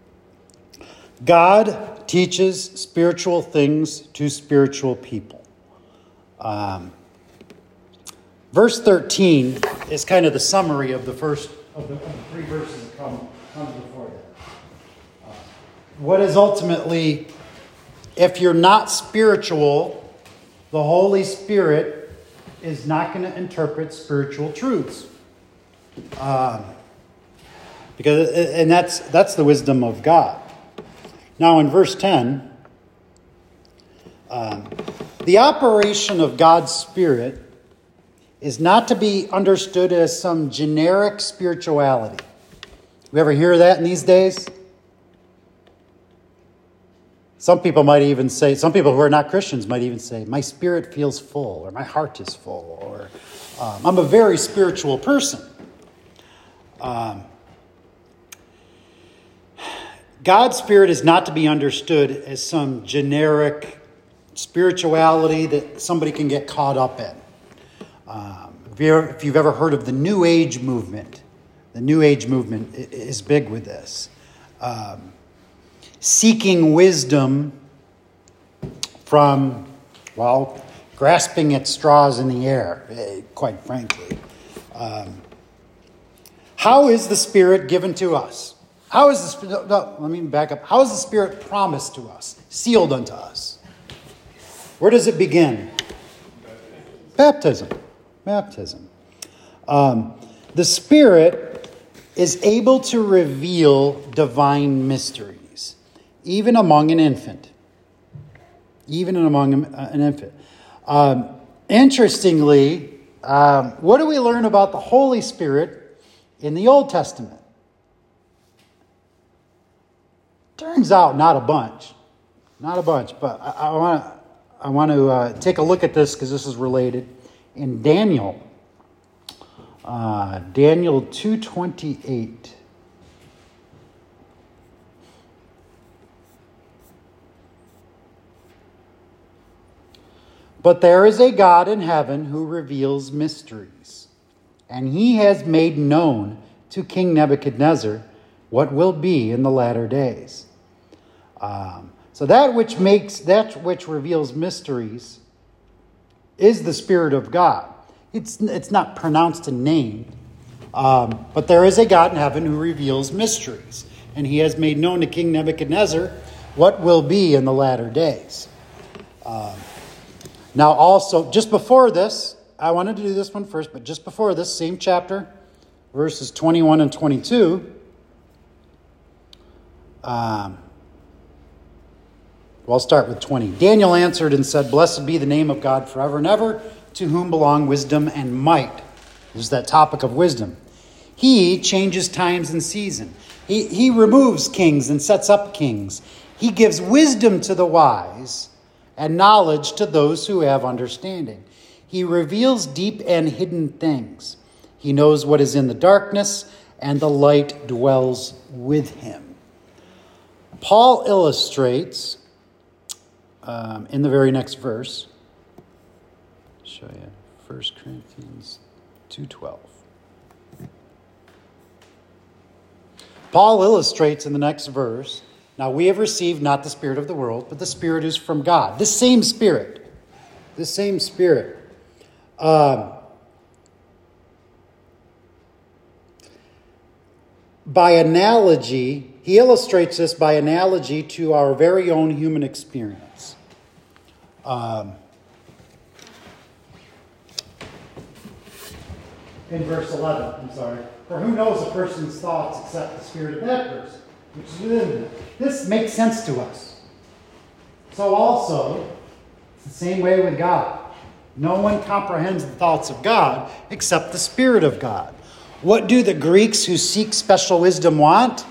God teaches spiritual things to spiritual people. Um, verse thirteen is kind of the summary of the first of the, of the three verses that come comes before that. Uh, what is ultimately, if you're not spiritual, the Holy Spirit is not going to interpret spiritual truths. Um, Because and that's that's the wisdom of God. Now in verse ten, um, the operation of God's Spirit is not to be understood as some generic spirituality. You ever hear that in these days? Some people might even say, some people who are not Christians might even say, my spirit feels full, or my heart is full, or um, I'm a very spiritual person. Um, God's Spirit is not to be understood as some generic spirituality that somebody can get caught up in. Um, if, you're, if you've ever heard of the New Age movement, the New Age movement is big with this. Um, seeking wisdom from, well, grasping at straws in the air, quite frankly. Um, how is the Spirit given to us? How is the Spirit, no, let me back up. How is the Spirit promised to us, sealed unto us? Where does it begin? Baptism. Baptism. Um, the Spirit is able to reveal divine mysteries, even among an infant. Even among an infant. Um, interestingly, um, what do we learn about the Holy Spirit in the Old Testament? Turns out, not a bunch. Not a bunch, but I want to I want to uh, take a look at this because this is related. In Daniel, uh, Daniel two twenty-eight. But there is a God in heaven who reveals mysteries, and he has made known to King Nebuchadnezzar what will be in the latter days. Um, so that which makes, that which reveals mysteries is the Spirit of God. It's, it's not pronounced in name, um, but there is a God in heaven who reveals mysteries, and he has made known to King Nebuchadnezzar what will be in the latter days. Um, now also, just before this, I wanted to do this one first, but just before this, same chapter, verses twenty-one and twenty-two, um, well, I'll start with twenty. Daniel answered and said, "Blessed be the name of God forever and ever, to whom belong wisdom and might." This is that topic of wisdom. He changes times and season. He, he removes kings and sets up kings. He gives wisdom to the wise and knowledge to those who have understanding. He reveals deep and hidden things. He knows what is in the darkness, and the light dwells with him. Paul illustrates um, in the very next verse. I'll show you First Corinthians two twelve. Paul illustrates in the next verse, "Now we have received not the spirit of the world, but the Spirit is from God." This same Spirit. This same Spirit. Um, by analogy, he illustrates this by analogy to our very own human experience. Um, in verse eleven, I'm sorry. "For who knows a person's thoughts except the spirit of that person, which is within them?" This makes sense to us. So also, it's the same way with God. No one comprehends the thoughts of God except the Spirit of God. What do the Greeks who seek special wisdom want?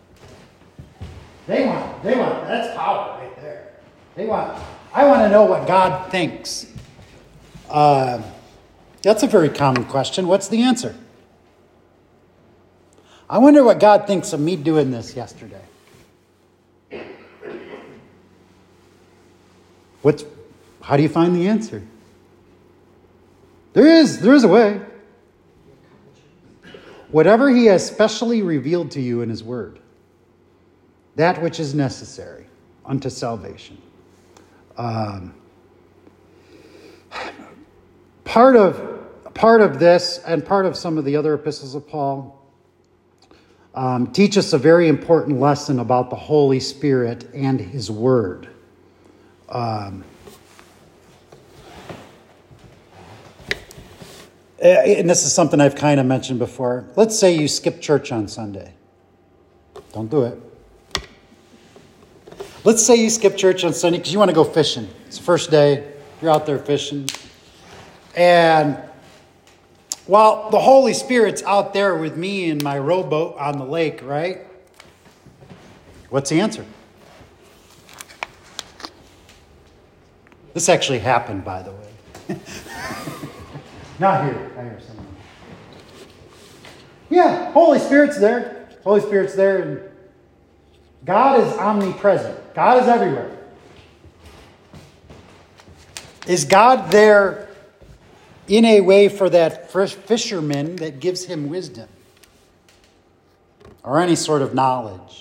They want, they want, that's power right there. They want, I want to know what God thinks. Uh, that's a very common question. What's the answer? I wonder what God thinks of me doing this yesterday. What's, how do you find the answer? There is, there is a way. Whatever he has specially revealed to you in his word, that which is necessary unto salvation. Um, part of part of this and part of some of the other epistles of Paul um, teach us a very important lesson about the Holy Spirit and his word. Um, and this is something I've kind of mentioned before. Let's say you skip church on Sunday. Don't do it. Let's say you skip church on Sunday because you want to go fishing. It's the first day. You're out there fishing. And while the Holy Spirit's out there with me in my rowboat on the lake, right? What's the answer? This actually happened, by the way. Not here. I hear someone. Yeah, Holy Spirit's there. Holy Spirit's there. And God is omnipresent. God is everywhere. Is God there in a way for that fisherman that gives him wisdom? Or any sort of knowledge?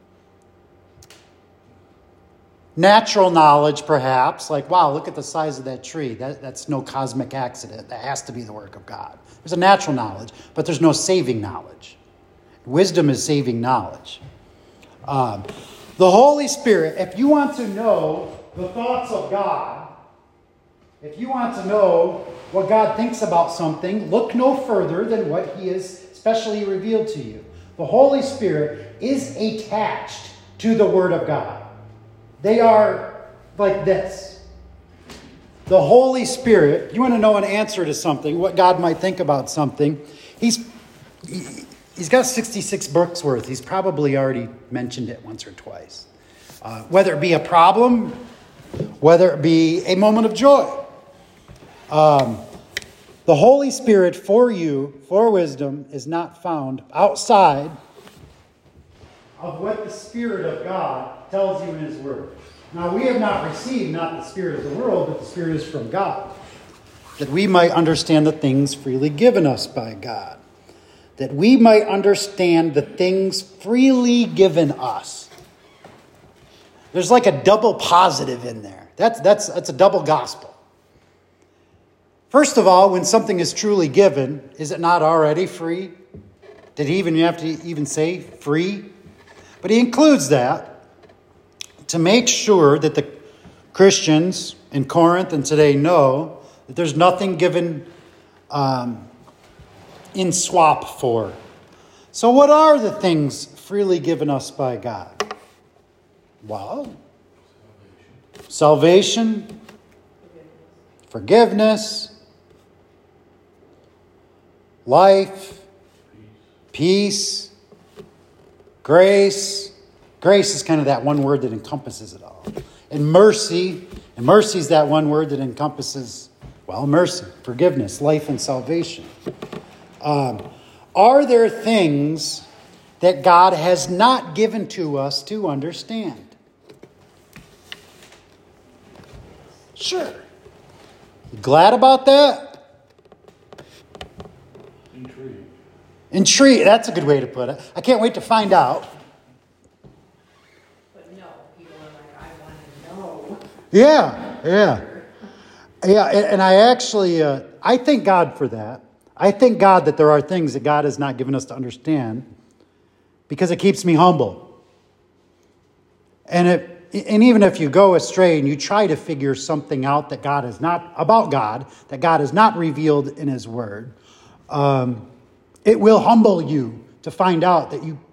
Natural knowledge, perhaps, like, wow, look at the size of that tree. That, that's no cosmic accident. That has to be the work of God. There's a natural knowledge, but there's no saving knowledge. Wisdom is saving knowledge. Um, the Holy Spirit, if you want to know the thoughts of God, if you want to know what God thinks about something, look no further than what he has specially revealed to you. The Holy Spirit is attached to the Word of God. They are like this. The Holy Spirit, you want to know an answer to something, what God might think about something. He's, he's got sixty-six books worth. He's probably already mentioned it once or twice. Uh, whether it be a problem, whether it be a moment of joy. Um, the Holy Spirit for you, for wisdom, is not found outside of what the Spirit of God tells you in His Word. Now, we have not received not the Spirit of the world, but the Spirit is from God, that we might understand the things freely given us by God, that we might understand the things freely given us. There's like a double positive in there. That's, that's, that's a double gospel. First of all, when something is truly given, is it not already free? Did he even have to even say free? But he includes that to make sure that the Christians in Corinth and today know that there's nothing given um, in swap for. So what are the things freely given us by God? Well, salvation, forgiveness, life, peace, grace. Grace is kind of that one word that encompasses it all. And mercy, and mercy is that one word that encompasses, well, mercy, forgiveness, life, and salvation. Um, are there things that God has not given to us to understand? Sure. You glad about that? Intrigued. Intrigued. That's a good way to put it. I can't wait to find out. But no, people are like, I want to know. Yeah, yeah. Yeah, and, and I actually, uh, I thank God for that. I thank God that there are things that God has not given us to understand because it keeps me humble. And it, and even if you go astray and you try to figure something out that God is not, about God, that God has not revealed in His Word, um, it will humble you to find out that you,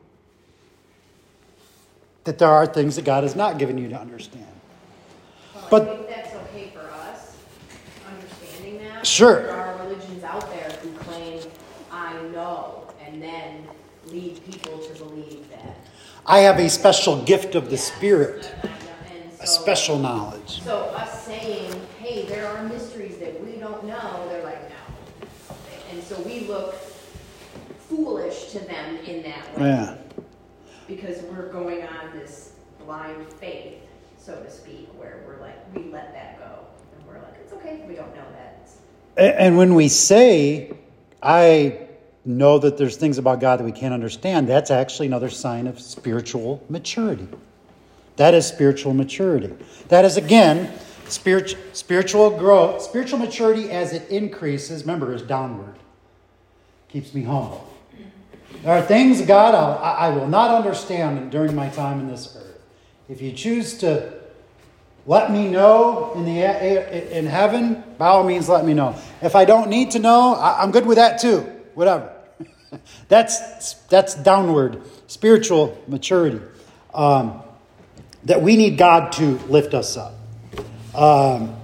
that there are things that God has not given you to understand. Well, But- I think that's okay for us, understanding that. Sure. There are religions out there who claim, I know, and then lead people to believe that. I have a special gift of the Yes, Spirit, and I know- and a so- special knowledge. So us saying, hey, there are mysteries that we don't know, they're like, no. And so we look foolish to them in that way. Yeah. Because we're going on this blind faith, so to speak, where we're like, we let that go. And we're like, it's okay, we don't know that. A- And when we say, I know that there's things about God that we can't understand, that's actually another sign of spiritual maturity. That is spiritual maturity. That is, again, spirit, spiritual growth. Spiritual maturity, as it increases, remember, is downward. Keeps me humble. There are things, God, I'll, I will not understand during my time in this earth. If you choose to let me know in the in heaven, by all means, let me know. If I don't need to know, I'm good with that too. Whatever. that's that's downward spiritual maturity. Um, that we need God to lift us up. Um,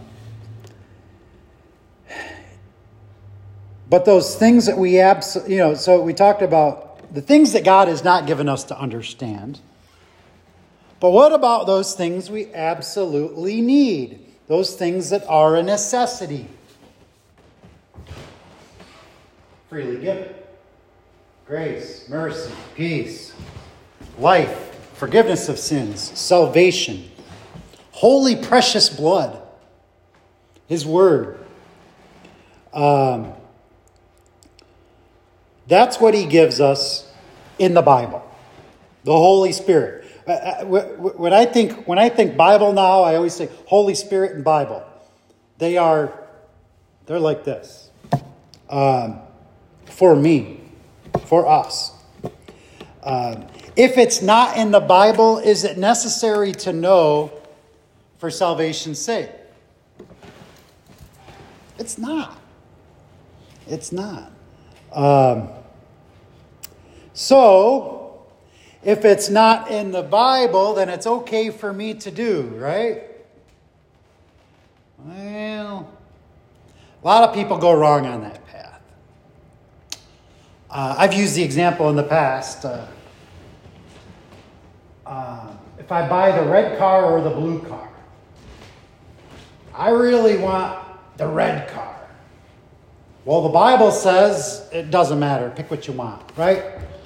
but those things that we absolutely, you know, so we talked about the things that God has not given us to understand. But what about those things we absolutely need? Those things that are a necessity. Freely given. Grace, mercy, peace, life, forgiveness of sins, salvation, holy precious blood, His Word. Um, that's what He gives us in the Bible. The Holy Spirit. When I think when I think Bible now, I always say Holy Spirit and Bible. They are, they're like this. Um, for me, for us. Um, if it's not in the Bible, is it necessary to know for salvation's sake? It's not. It's not. Um, so... If it's not in the Bible, then it's okay for me to do, right? Well, a lot of people go wrong on that path. Uh, I've used the example in the past. Uh, uh, if I buy the red car or the blue car, I really want the red car. Well, the Bible says it doesn't matter. Pick what you want, right?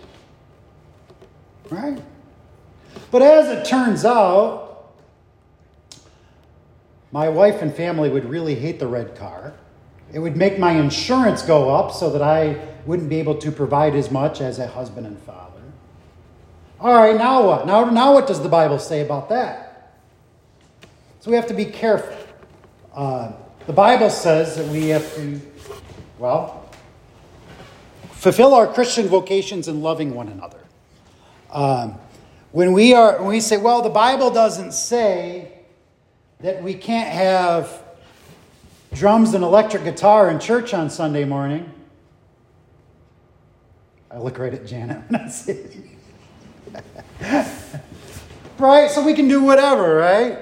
Right? But as it turns out, my wife and family would really hate the red car. It would make my insurance go up so that I wouldn't be able to provide as much as a husband and father. All right, now what? Now, now what does the Bible say about that? So we have to be careful. Uh, the Bible says that we have to, well, fulfill our Christian vocations in loving one another. Um, when we are, when we say, well, the Bible doesn't say that we can't have drums and electric guitar in church on Sunday morning. I look right at Janet when I say it. Right? So we can do whatever, right?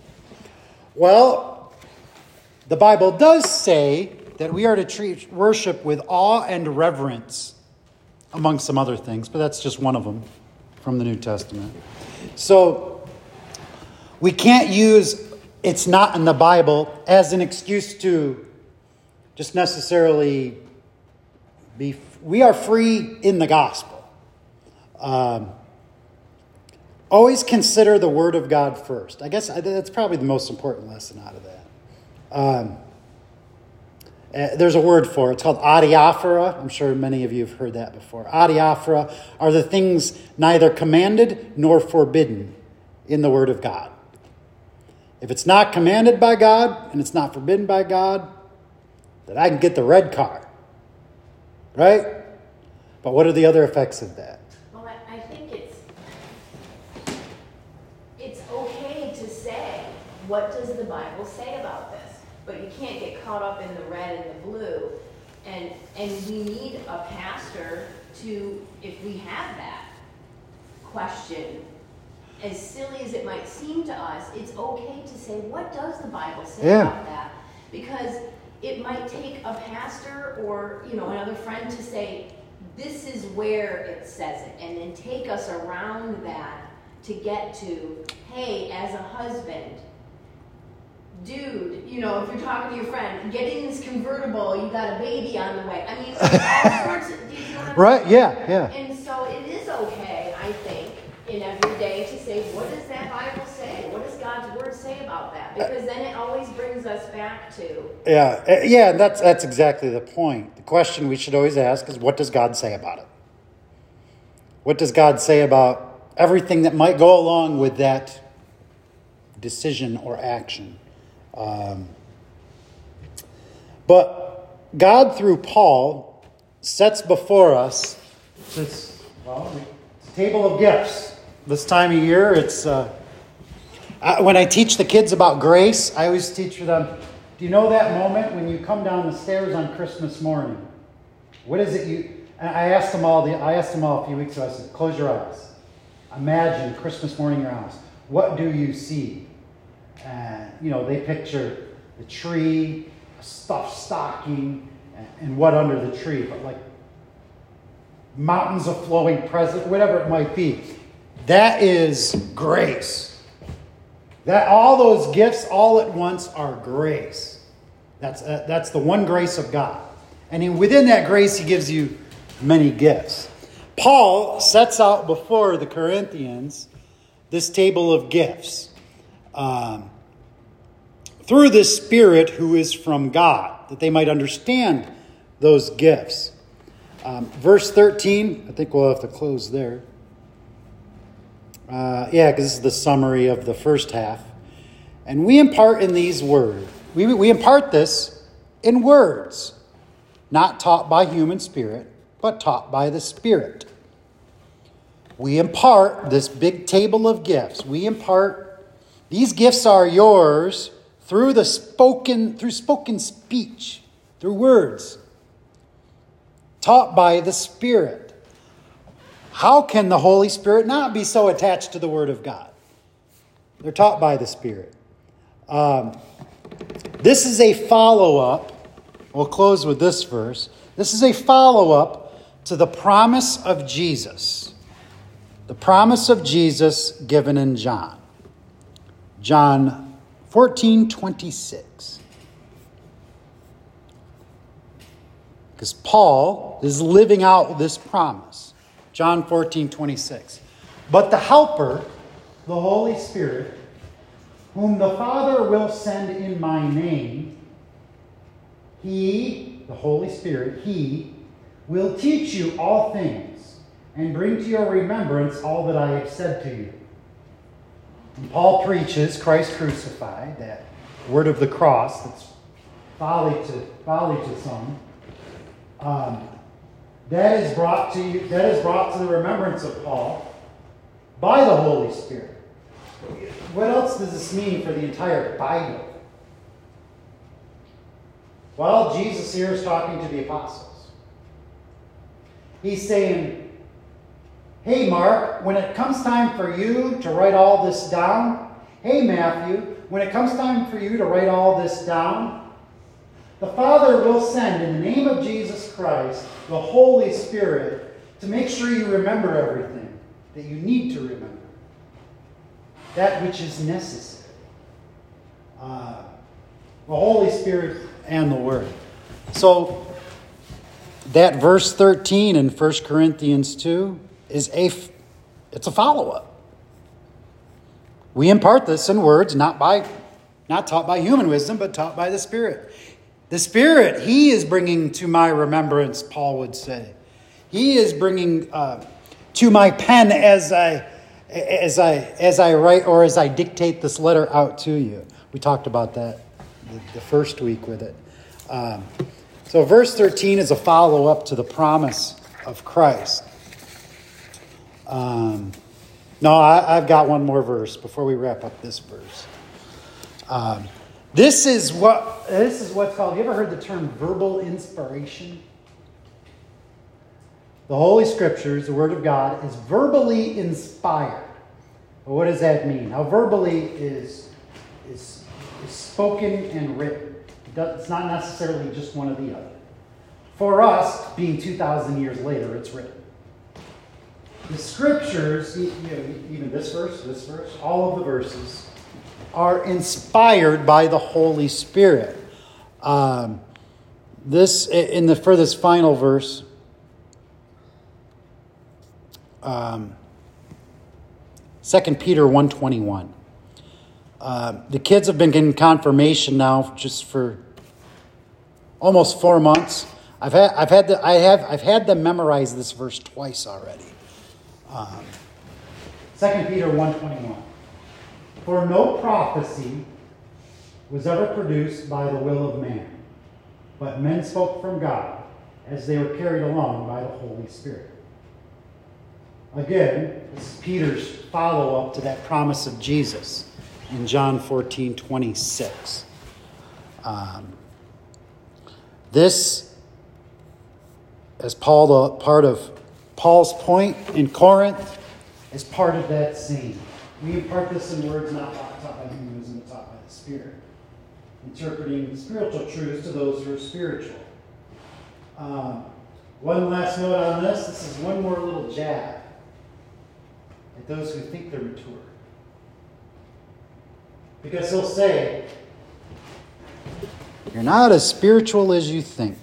Well, the Bible does say that we are to treat worship with awe and reverence, among some other things, but that's just one of them from the New Testament. So we can't use it's not in the Bible as an excuse to just necessarily be. We are free in the gospel. Um, always consider the Word of God first. I guess that's probably the most important lesson out of that. Um, uh, there's a word for it. It's called adiaphora. I'm sure many of you have heard that before. Adiaphora are the things neither commanded nor forbidden in the Word of God. If it's not commanded by God and it's not forbidden by God, then I can get the red car. Right? But what are the other effects of that? Well, I, I think it's it's okay to say, what does the Bible say about this? But you can't get caught up in the red and the blue. And and we need a pastor to, if we have that question, as silly as it might seem to us, it's okay to say, what does the Bible say yeah. about that? Because it might take a pastor or, you know, another friend to say, this is where it says it, and then take us around that to get to, hey, as a husband, dude, you know, if you're talking to your friend, get in this convertible, you got a baby on the way. I mean, all sorts of, do you know what I'm right, saying? yeah, yeah. And so it is okay, I think, in every day to say, what does that Bible say? What does God's Word say about that? Because then it always brings us back to... Yeah, uh, yeah, that's that's exactly the point. The question we should always ask is, what does God say about it? What does God say about everything that might go along with that decision or action? Um, but God, through Paul, sets before us this, well, table of gifts. This time of year, it's uh, I, when I teach the kids about grace, I always teach them, do you know that moment when you come down the stairs on Christmas morning? What is it you... And I asked them all, the, I asked them all a few weeks ago, I said, close your eyes. Imagine Christmas morning in your house. What do you see? And, you know, they picture the tree, a stuffed stocking, and, and what under the tree, but like mountains of flowing presents, whatever it might be. That is grace. That all those gifts all at once are grace. That's uh, that's the one grace of God. And in, within that grace, he gives you many gifts. Paul sets out before the Corinthians this table of gifts. Um, through this Spirit who is from God, that they might understand those gifts. Um, verse thirteen, I think we'll have to close there. Uh, yeah, because this is the summary of the first half. And we impart in these words. We, we impart this in words, not taught by human spirit, but taught by the Spirit. We impart this big table of gifts. We impart, these gifts are yours through the spoken, through spoken speech, through words, taught by the Spirit. How can the Holy Spirit not be so attached to the Word of God? They're taught by the Spirit. Um, this is a follow-up. We'll close with this verse. This is a follow-up to the promise of Jesus. The promise of Jesus given in John. John fourteen twenty-six. Because Paul is living out this promise. John fourteen twenty-six. But the Helper, the Holy Spirit, whom the Father will send in my name, he, the Holy Spirit, he will teach you all things and bring to your remembrance all that I have said to you. And Paul preaches Christ crucified, that word of the cross that's folly to, folly to some. Um, that is brought to you, that is brought to the remembrance of Paul by the Holy Spirit. What else does this mean for the entire Bible? Well, Jesus here is talking to the apostles. He's saying, hey, Mark, when it comes time for you to write all this down, hey, Matthew, when it comes time for you to write all this down, the Father will send in the name of Jesus Christ the Holy Spirit to make sure you remember everything that you need to remember. That which is necessary. Uh, the Holy Spirit and the Word. So, that verse thirteen in First Corinthians two is a, it's a follow-up. We impart this in words, not by, not taught by human wisdom, but taught by the Spirit. The Spirit, He is bringing to my remembrance, Paul would say. He is bringing uh, to my pen as I, as I, as I write or as I dictate this letter out to you. We talked about that the, the first week with it. Um, so verse thirteen is a follow-up to the promise of Christ. Um, no, I, I've got one more verse before we wrap up this verse. Um, this is what this is what's called. You ever heard the term verbal inspiration? The Holy Scriptures, the Word of God, is verbally inspired. But what does that mean? Now, verbally is is, is spoken and written. It's not necessarily just one or the other. For us, being two thousand years later, it's written. The Scriptures, you know, even this verse, this verse, all of the verses, are inspired by the Holy Spirit. Um, this in the for this final verse, um, Second Peter one twenty-one. Uh, the kids have been getting confirmation now just for almost four months. I've had I've had the, I have I've had them memorize this verse twice already. Um, Second Peter one twenty-one. For no prophecy was ever produced by the will of man, but men spoke from God as they were carried along by the Holy Spirit. Again, this is Peter's follow-up to that promise of Jesus in John fourteen twenty-six. Um, this, as Paul, part of Paul's point in Corinth, is part of that same. We impart this in words not taught by human wisdom, but taught by the Spirit. Interpreting spiritual truths to those who are spiritual. Um, one last note on this. This is one more little jab at those who think they're mature. Because he'll say, you're not as spiritual as you think.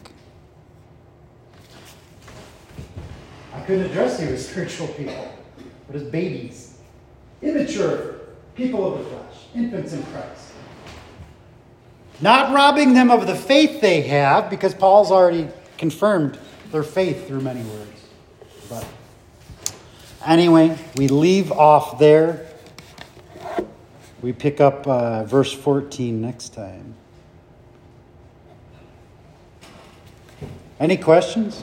I couldn't address you as spiritual people, but as babies, immature people of the flesh, infants in Christ. Not robbing them of the faith they have, because Paul's already confirmed their faith through many words. But anyway, we leave off there. We pick up uh, verse fourteen next time. Any questions?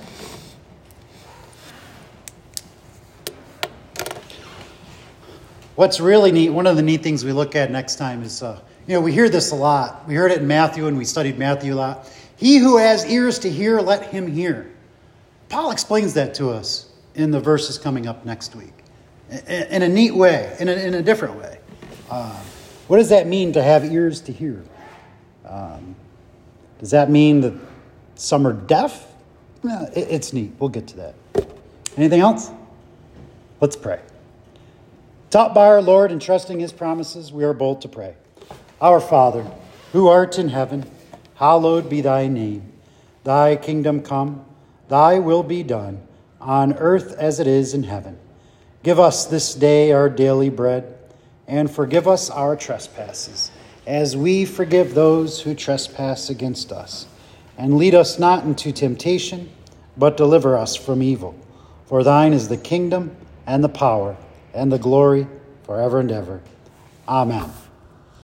What's really neat, one of the neat things we look at next time is, uh, you know, we hear this a lot. We heard it in Matthew and we studied Matthew a lot. He who has ears to hear, let him hear. Paul explains that to us in the verses coming up next week. In a neat way, in a, in a different way. Uh, what does that mean to have ears to hear? Um, does that mean that some are deaf? Well, it, it's neat. We'll get to that. Anything else? Let's pray. Taught by our Lord and trusting his promises, we are bold to pray. Our Father, who art in heaven, hallowed be thy name. Thy kingdom come, thy will be done, on earth as it is in heaven. Give us this day our daily bread, and forgive us our trespasses, as we forgive those who trespass against us. And lead us not into temptation, but deliver us from evil. For thine is the kingdom, and the power, and the glory, forever and ever. Amen.